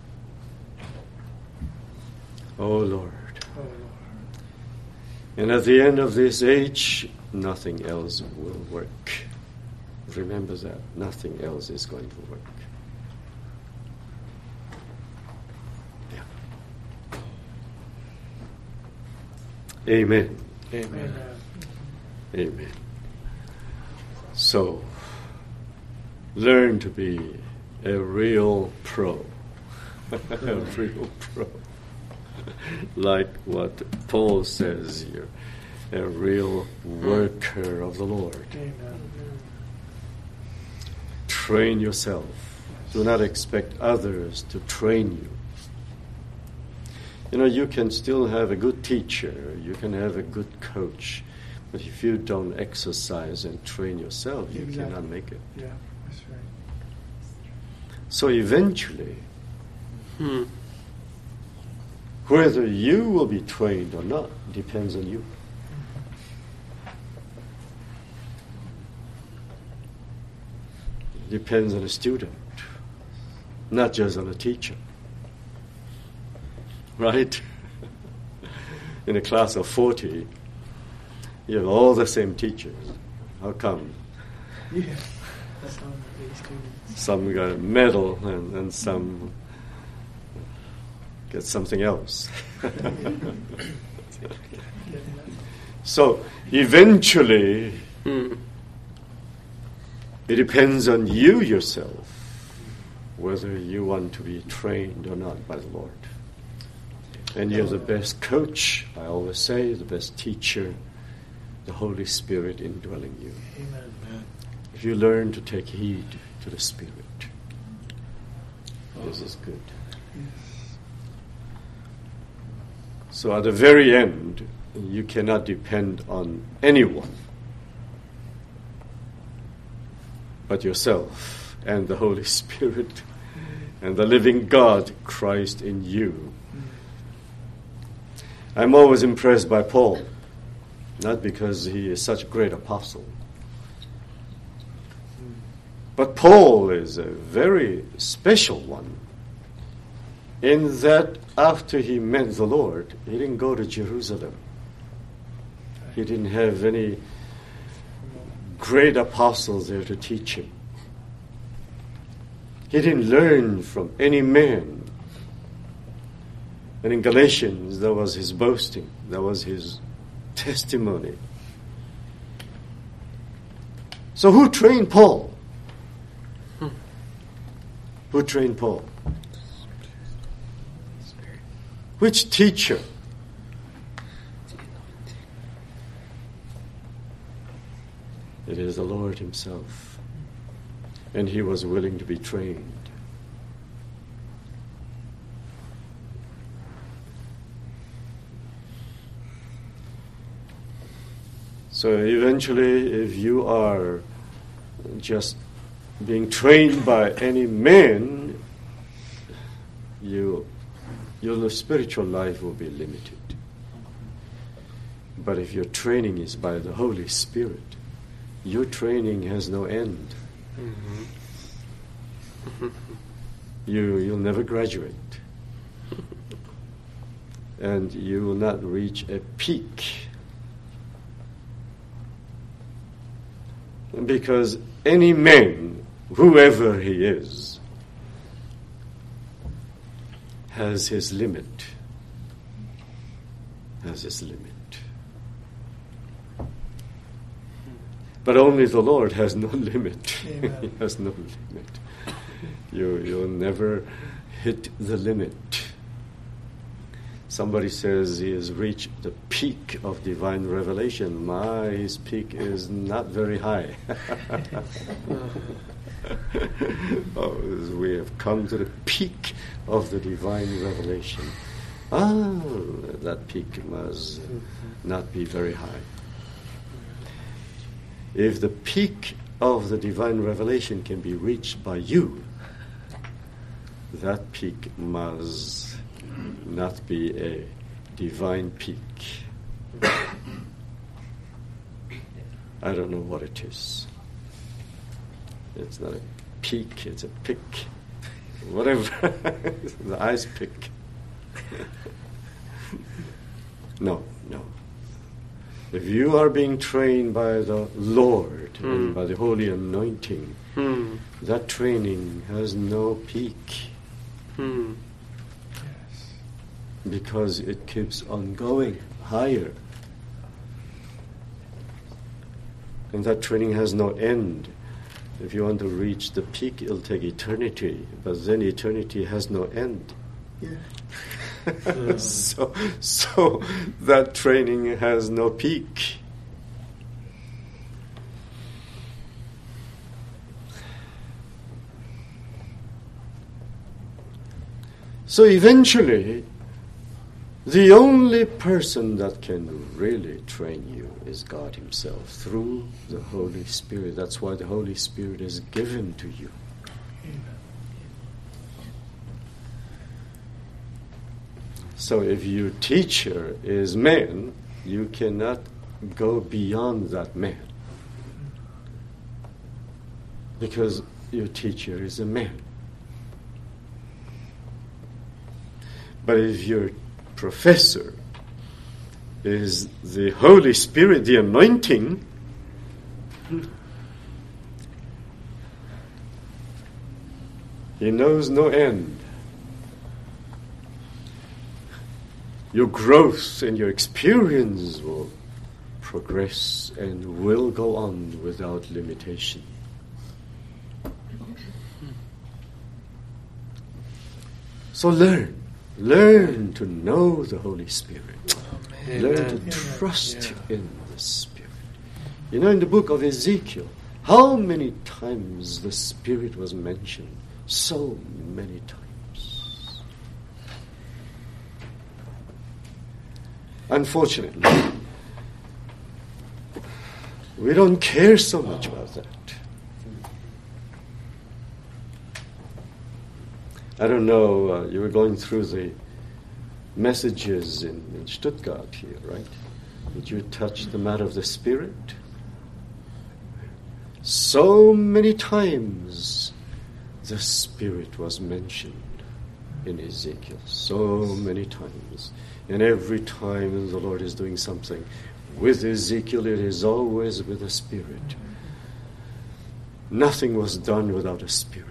Oh Lord. Oh, Lord. And at the end of this age, nothing else will work. Remember that. Nothing else is going to work. Yeah. Amen. Amen. Amen. Amen. So, learn to be a real pro. A real pro. Like what Paul says here. A real worker of the Lord. Amen. Train yourself. Do not expect others to train you. You know, you can still have a good teacher, you can have a good coach, but if you don't exercise and train yourself, you Exactly. cannot make it. Yeah, that's right. So eventually, Hmm. Whether you will be trained or not depends on you. Depends on a student, not just on a teacher. Right? In a class of forty, you have all the same teachers. How come? Yeah. Some of these students. Some got a medal and, and some get something else. So eventually, Mm. it depends on you yourself whether you want to be trained or not by the Lord. And you're the best coach, I always say, the best teacher, the Holy Spirit indwelling you. Amen. If you learn to take heed to the Spirit, this is good. So at the very end, you cannot depend on anyone but yourself and the Holy Spirit and the living God, Christ in you. I'm always impressed by Paul, not because he is such a great apostle, but Paul is a very special one in that after he met the Lord, he didn't go to Jerusalem. He didn't have any great apostles there to teach him. He didn't learn from any man. And in Galatians, that was his boasting. That was his testimony. So who trained Paul? Hmm. Who trained Paul? Which teacher? It is the Lord himself. And he was willing to be trained. So eventually, if you are just being trained by any man, you, your spiritual life will be limited. But if your training is by the Holy Spirit, your training has no end. Mm-hmm. you, you'll never graduate. And you will not reach a peak. Because any man, whoever he is, has his limit. Has his limit. But only the Lord has no limit. He has no limit. You, you'll never hit the limit. Somebody says he has reached the peak of divine revelation. My, his peak is not very high. Oh, we have come to the peak of the divine revelation. Ah, that peak must not be very high. If the peak of the divine revelation can be reached by you, that peak must not be a divine peak. I don't know what it is. It's not a peak, it's a pick. Whatever. The ice pick. No, no. If you are being trained by the Lord mm. and by the holy anointing, mm. that training has no peak. Mm. Yes. Because it keeps on going higher. And that training has no end. If you want to reach the peak, it'll take eternity. But then eternity has no end. Yeah. so, so that training has no peak. So eventually, the only person that can really train you is God himself through the Holy Spirit. That's why the Holy Spirit is given to you. So if your teacher is man, you cannot go beyond that man. Because your teacher is a man. But if your professor is the Holy Spirit, the anointing, he knows no end. Your growth and your experience will progress and will go on without limitation. So learn. Learn to know the Holy Spirit. Amen. Learn to trust yeah. in the Spirit. You know, in the book of Ezekiel, how many times the Spirit was mentioned? So many times. Unfortunately, we don't care so much about that. I don't know, uh, you were going through the messages in, in Stuttgart here, right? Did you touch the matter of the Spirit? So many times the Spirit was mentioned in Ezekiel. So many times. And every time the Lord is doing something with Ezekiel, it is always with the Spirit. Nothing was done without a Spirit.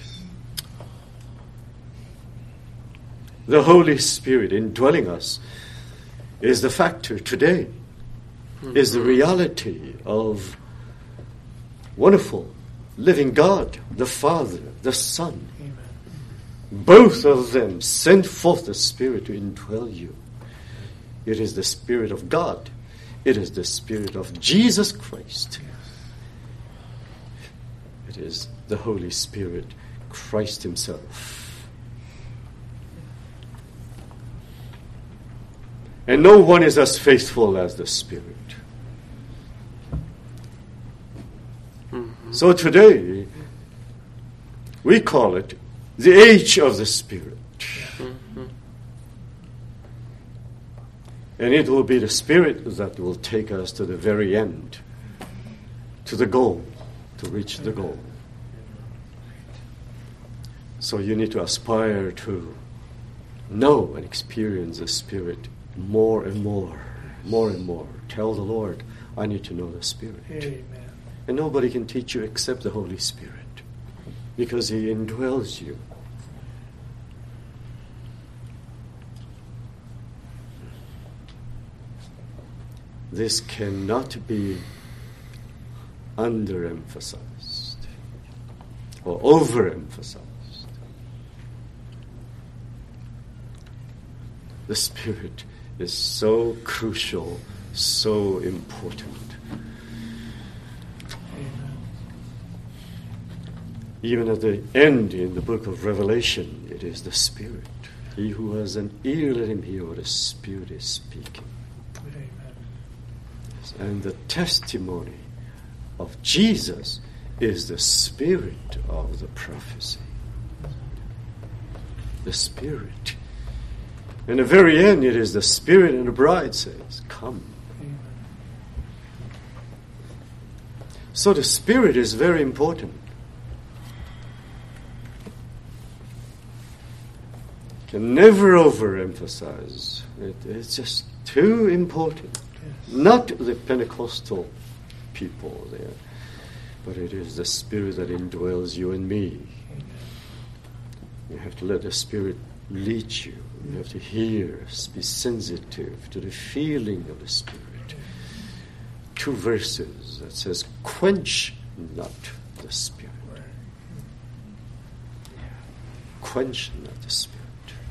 The Holy Spirit indwelling us is the factor today, mm-hmm. is the reality of wonderful, living God, the Father, the Son. Amen. Both of them send forth the Spirit to indwell you. It is the Spirit of God. It is the Spirit of Jesus Christ. It is the Holy Spirit, Christ Himself. And no one is as faithful as the Spirit. Mm-hmm. So today, we call it the age of the Spirit. Mm-hmm. And it will be the Spirit that will take us to the very end, to the goal, to reach the goal. So you need to aspire to know and experience the Spirit more and more, more and more. Tell the Lord, I need to know the Spirit. Amen. And nobody can teach you except the Holy Spirit, because He indwells you. This cannot be underemphasized or overemphasized. The Spirit is so crucial, so important. Amen. Even at the end in the book of Revelation, it is the Spirit. He who has an ear, let him hear what the Spirit is speaking. Amen. And the testimony of Jesus is the spirit of the prophecy. The Spirit. In the very end, it is the Spirit, and the bride says, come. Amen. So the Spirit is very important. Can never overemphasize. It, it's just too important. Yes. Not the Pentecostal people there, but it is the Spirit that indwells you and me. Amen. You have to let the Spirit lead you. You have to hear, be sensitive to the feeling of the Spirit. Two verses that says, quench not the Spirit. Quench not the Spirit.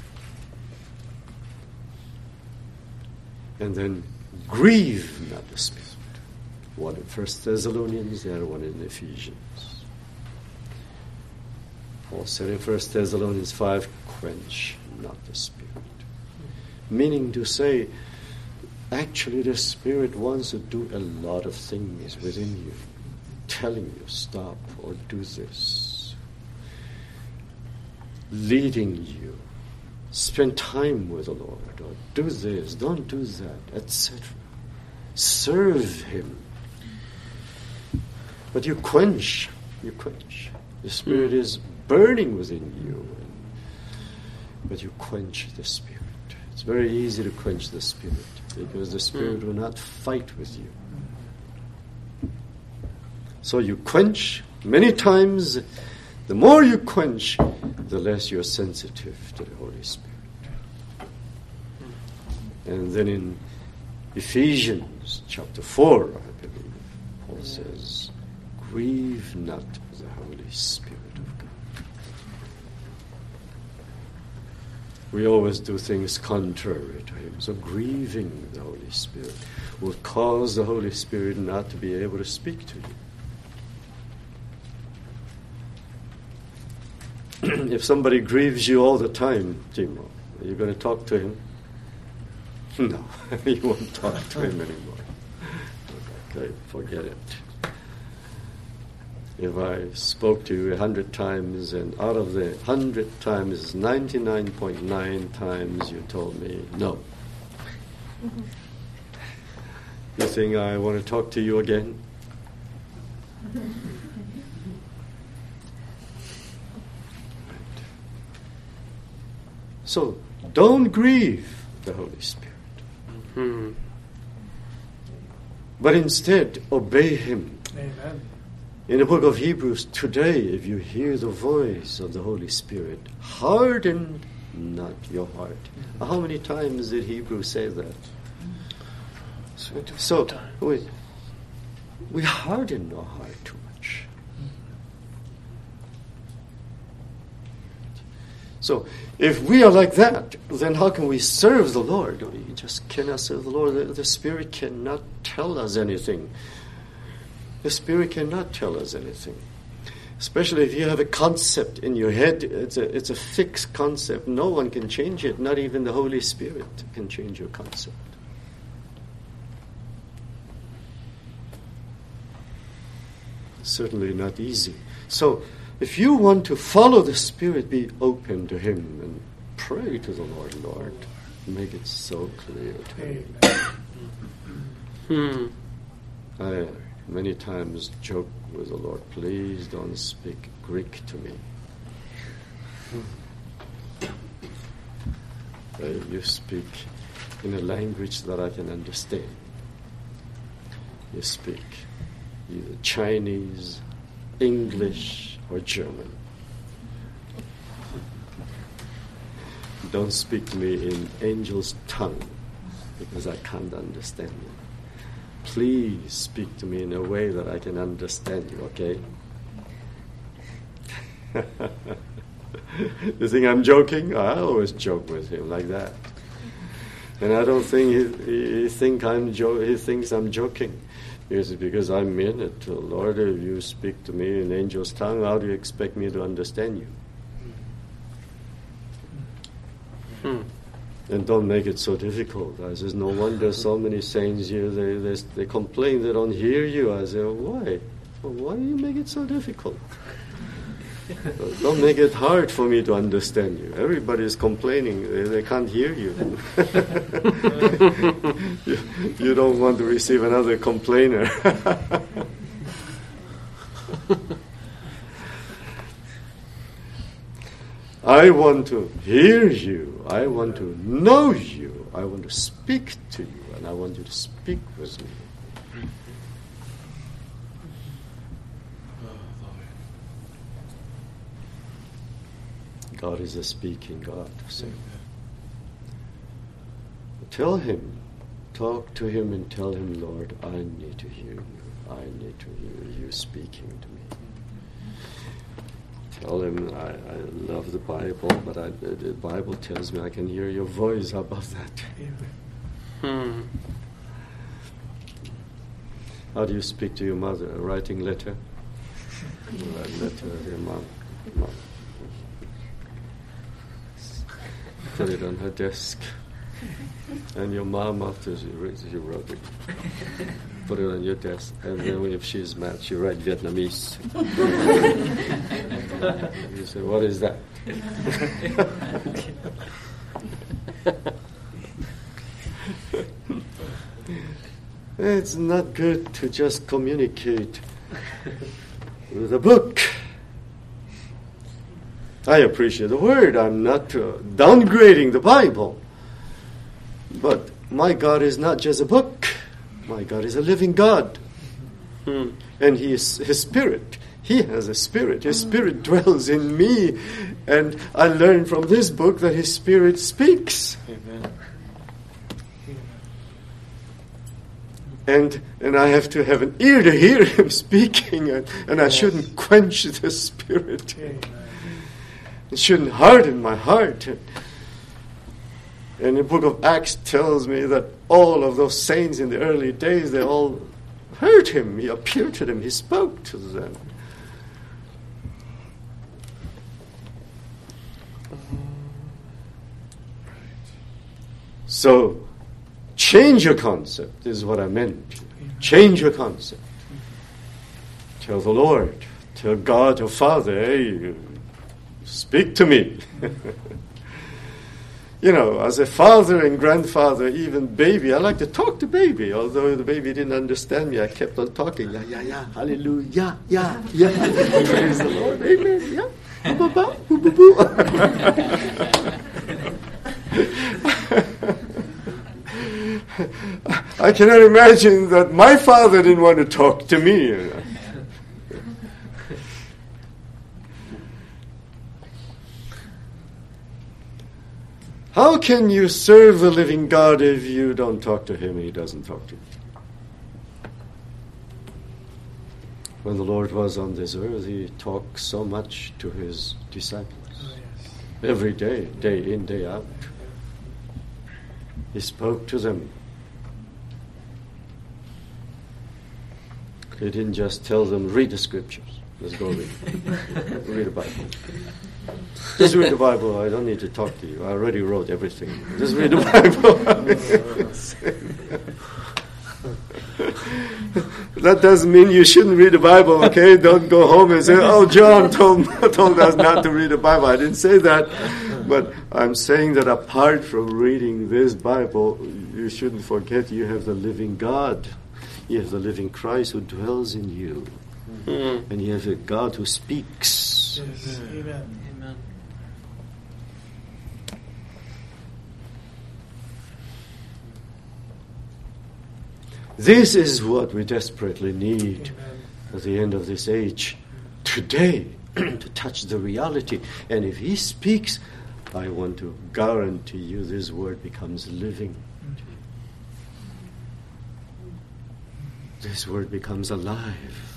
And then grieve not the Spirit. One in First Thessalonians, the other one in Ephesians. Paul said in First Thessalonians five, quench not the Spirit. Meaning to say, actually the Spirit wants to do a lot of things within you, telling you, stop or do this, leading you, spend time with the Lord, or do this, don't do that, et cetera. Serve Him. But you quench, you quench. The Spirit is burning within you, but you quench the Spirit. It's very easy to quench the Spirit, because the Spirit will not fight with you. So you quench many times. The more you quench, the less you're sensitive to the Holy Spirit. And then in Ephesians chapter four, I believe, Paul says, grieve not the Holy Spirit of God. We always do things contrary to Him. So grieving the Holy Spirit will cause the Holy Spirit not to be able to speak to you. If somebody grieves you all the time, Timo, are you going to talk to him? No, you won't talk to him anymore. Okay, forget it. If I spoke to you a hundred times, and out of the hundred times, ninety-nine point nine times you told me no. You think I want to talk to you again? So, don't grieve the Holy Spirit. Hmm. But instead, obey Him. Amen. In the book of Hebrews today, if you hear the voice of the Holy Spirit, harden not your heart. How many times did Hebrews say that? So, we, we harden our heart too much. So, if we are like that, then how can we serve the Lord? We just cannot serve the Lord. The, the Spirit cannot tell us anything. The Spirit cannot tell us anything. Especially if you have a concept in your head, it's a, it's a fixed concept. No one can change it. Not even the Holy Spirit can change your concept. Certainly not easy. So, if you want to follow the Spirit, be open to Him and pray to the Lord. Lord, make it so clear to me. Hmm. I many times joke with the Lord, please don't speak Greek to me. Uh, you speak in a language that I can understand. You speak either Chinese, English, or German. Don't speak to me in angel's tongue, because I can't understand it. Please speak to me in a way that I can understand you, okay? You think I'm joking? I always joke with him like that. And I don't think he, he, think I'm jo- he thinks I'm joking. Because, because I mean it. Lord, if you speak to me in angel's tongue, how do you expect me to understand you? Hmm. And don't make it so difficult. I says, no wonder so many saints here, they, they, they complain they don't hear you. I say, why? Well, why do you make it so difficult? Don't make it hard for me to understand you. Everybody is complaining. They, they can't hear you. you. You don't want to receive another complainer. I want to hear you. I want to know you. I want to speak to you. And I want you to speak with me. God is a speaking God. So tell Him, talk to Him and tell Him, Lord, I need to hear you. I need to hear you speaking to me. Tell Him, I, I love the Bible, but I, the, the Bible tells me I can hear your voice. How about that? Hmm. How do you speak to your mother? A writing letter? You write a letter to your mom. mom. Put it on her desk. And your mom, after she reads it, she wrote it. Put it on your desk. And then if she's mad, she write Vietnamese. You say, what is that? It's not good to just communicate with a book. I appreciate the word. I'm not uh, downgrading the Bible. But my God is not just a book. My God is a living God. Hmm. And He is His Spirit. He has a spirit. His Spirit dwells in me. And I learned from this book that His Spirit speaks. Amen. And and I have to have an ear to hear Him speaking. And, and I shouldn't quench the Spirit. It shouldn't harden my heart. And the book of Acts tells me that all of those saints in the early days, they all heard Him. He appeared to them. He spoke to them. So, change your concept is what I meant. Change your concept. Tell the Lord, tell God your Father, hey, speak to me. You know, as a father and grandfather, even baby, I like to talk to baby. Although the baby didn't understand me, I kept on talking. Yeah, yeah, yeah, hallelujah, yeah, yeah. Praise the Lord, amen, yeah. Boo, boo, boo, boo, boo. I cannot imagine that my father didn't want to talk to me. How can you serve the living God if you don't talk to Him and He doesn't talk to you? When the Lord was on this earth, He talked so much to His disciples. Oh, yes. Every day, day in, day out. He spoke to them. He didn't just tell them, read the scriptures. Let's go read. Read the Bible. Just read the Bible. I don't need to talk to you. I already wrote everything. Just read the Bible. That doesn't mean you shouldn't read the Bible, okay? Don't go home and say, oh, John told, told us not to read the Bible. I didn't say that. But I'm saying that apart from reading this Bible, you shouldn't forget you have the living God. You have the living Christ who dwells in you. Mm. And you have a God who speaks. Yes. Amen. Amen. This is what we desperately need Amen. at the end of this age. Today, to touch the reality. And if He speaks, I want to guarantee you this word becomes living. This word becomes alive.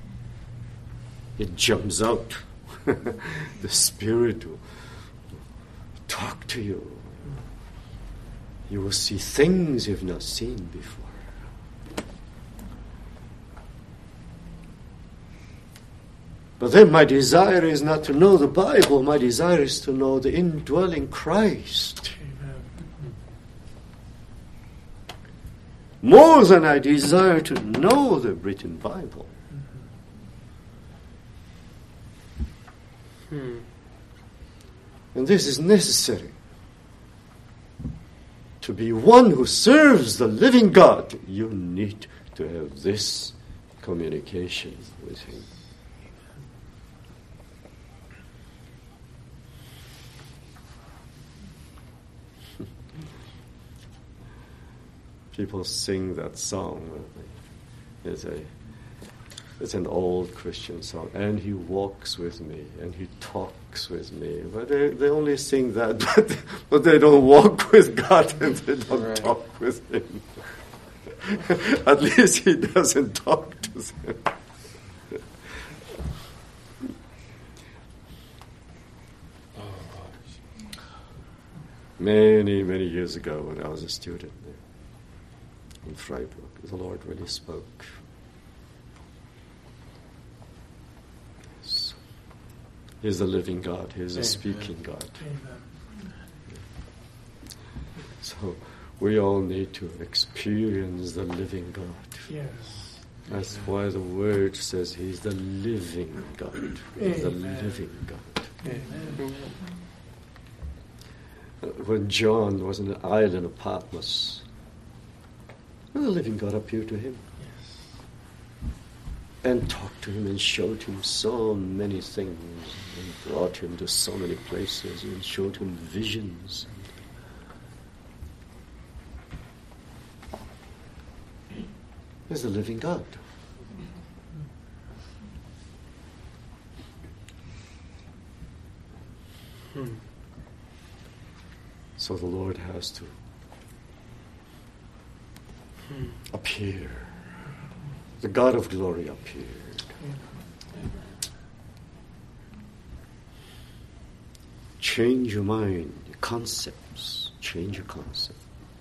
It jumps out. The Spirit will talk to you. You will see things you've not seen before. But then my desire is not to know the Bible. My desire is to know the indwelling Christ. Amen. More than I desire to know the written Bible. Hmm. And this is necessary. To be one who serves the living God, you need to have this communication with Him. People sing that song. It's a, it's an old Christian song. And He walks with me, and He talks with me. But they, they only sing that, but, but they don't walk with God, and they don't right. talk with Him. At least He doesn't talk to them. Many, many years ago when I was a student there in Freiburg, the Lord really spoke. Yes. He's the living God. He's the speaking God. Amen. So we all need to experience the living God. Yes. That's why the Word says He's the living God. He's the Amen. living God. Amen. when John was on the island of Patmos, the living God appeared to him and talked to him and showed him so many things and brought him to so many places and showed him visions. He's the living God. Hmm. So the Lord has to Hmm. appear. The God of glory appeared. Change your mind, your concepts. Change your concept.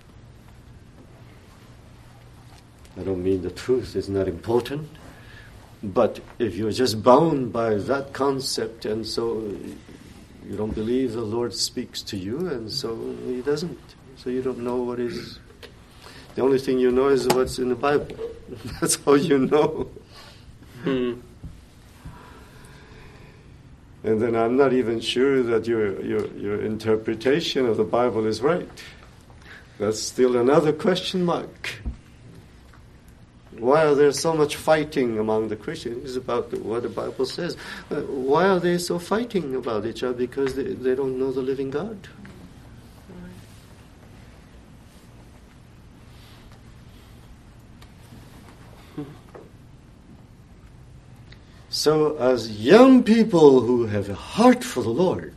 I don't mean the truth is not important, but if you're just bound by that concept and so you don't believe the Lord speaks to you and so He doesn't, so you don't know what is. The only thing you know is what's in the Bible. That's all you know. Hmm. And then I'm not even sure that your, your your interpretation of the Bible is right. That's still another question mark. Why are there so much fighting among the Christians about what the Bible says? Uh, why are they so fighting about each other? Because they, they don't know the living God. So as young people who have a heart for the Lord,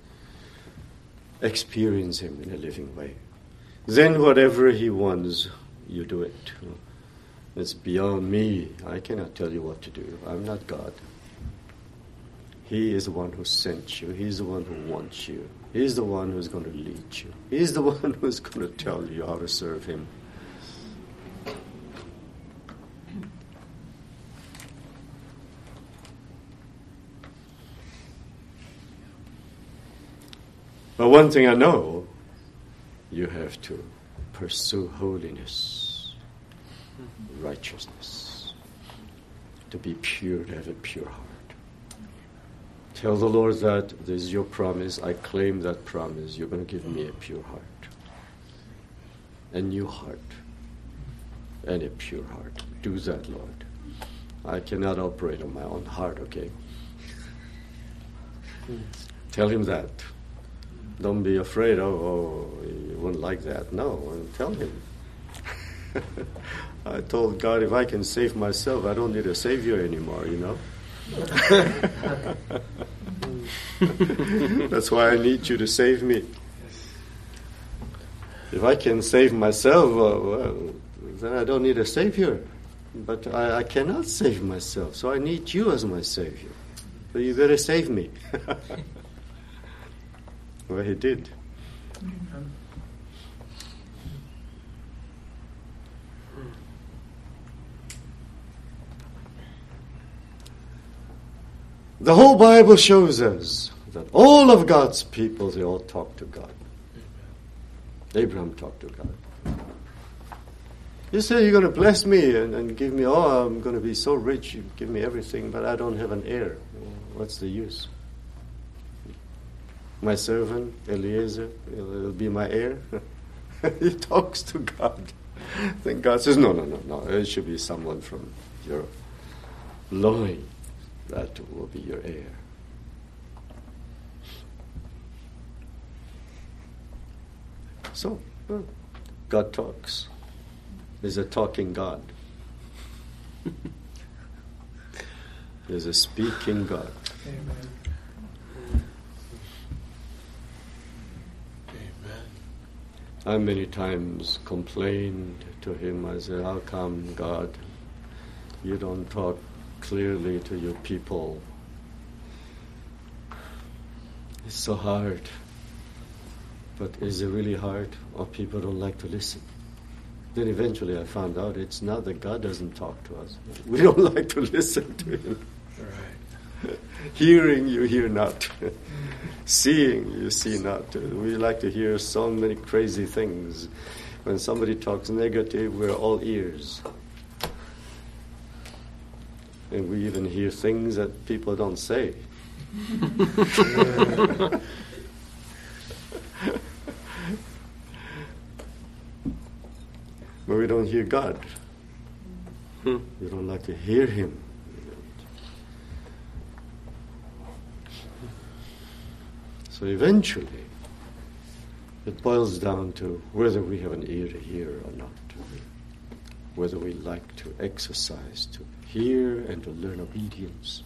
experience Him in a living way. Then whatever He wants, you do it. It's beyond me. I cannot tell you what to do. I'm not God. He is the one who sent you. He's the one who wants you. He's the one who's going to lead you. He's the one who's going to tell you how to serve Him. But one thing I know, you have to pursue holiness, righteousness, to be pure, to have a pure heart. Tell the Lord that this is your promise. I claim that promise. You're going to give me a pure heart, a new heart, and a pure heart. Do that, Lord. I cannot operate on my own heart, okay? Tell Him that. Don't be afraid, oh, oh, you wouldn't like that. No, tell Him. I told God, if I can save myself, I don't need a Savior anymore, you know? That's why I need you to save me. If I can save myself, uh, well, then I don't need a Savior. But I, I cannot save myself, so I need you as my Savior. So you better save me. Well, He did. The whole Bible shows us that all of God's people, they all talk to God. Abraham talked to God. You say you're going to bless me and, and give me, oh, I'm going to be so rich, you give me everything, but I don't have an heir. What's the use? My servant, Eliezer, will be my heir. He talks to God. Then God says, no, no, no, no, it should be someone from your loin that will be your heir. So, well, God talks. He's a talking God. He's a speaking God. Amen. I many times complained to Him. I said, how come, God, you don't talk clearly to your people? It's so hard. But is it really hard, or people don't like to listen? Then eventually I found out it's not that God doesn't talk to us. We don't like to listen to Him. Right. Hearing, you hear not. Seeing, you see not. We like to hear so many crazy things. When somebody talks negative, we're all ears. And we even hear things that people don't say. we don't hear God. Hmm. We don't like to hear Him. So eventually, it boils down to whether we have an ear to hear or not. Whether we like to exercise, to hear and to learn obedience.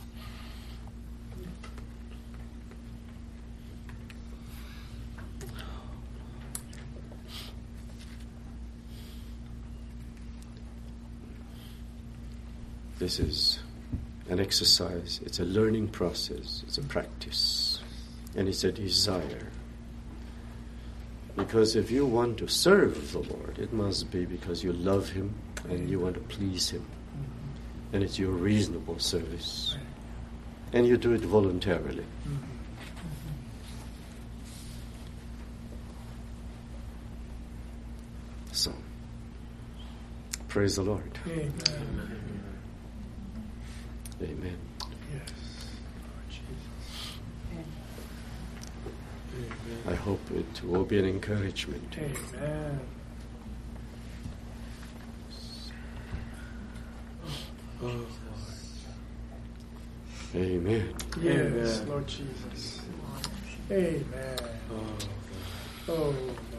This is an exercise, it's a learning process, it's a practice, and it's a desire. Because if you want to serve the Lord, it must be because you love Him and you want to please Him. And it's your reasonable service. And you do it voluntarily. So, praise the Lord. Amen. Amen. Yes. Lord Jesus. Amen. I hope it will be an encouragement. Amen. Oh, Lord. Amen. Yes, Amen. Lord Jesus. Amen. Oh, Oh,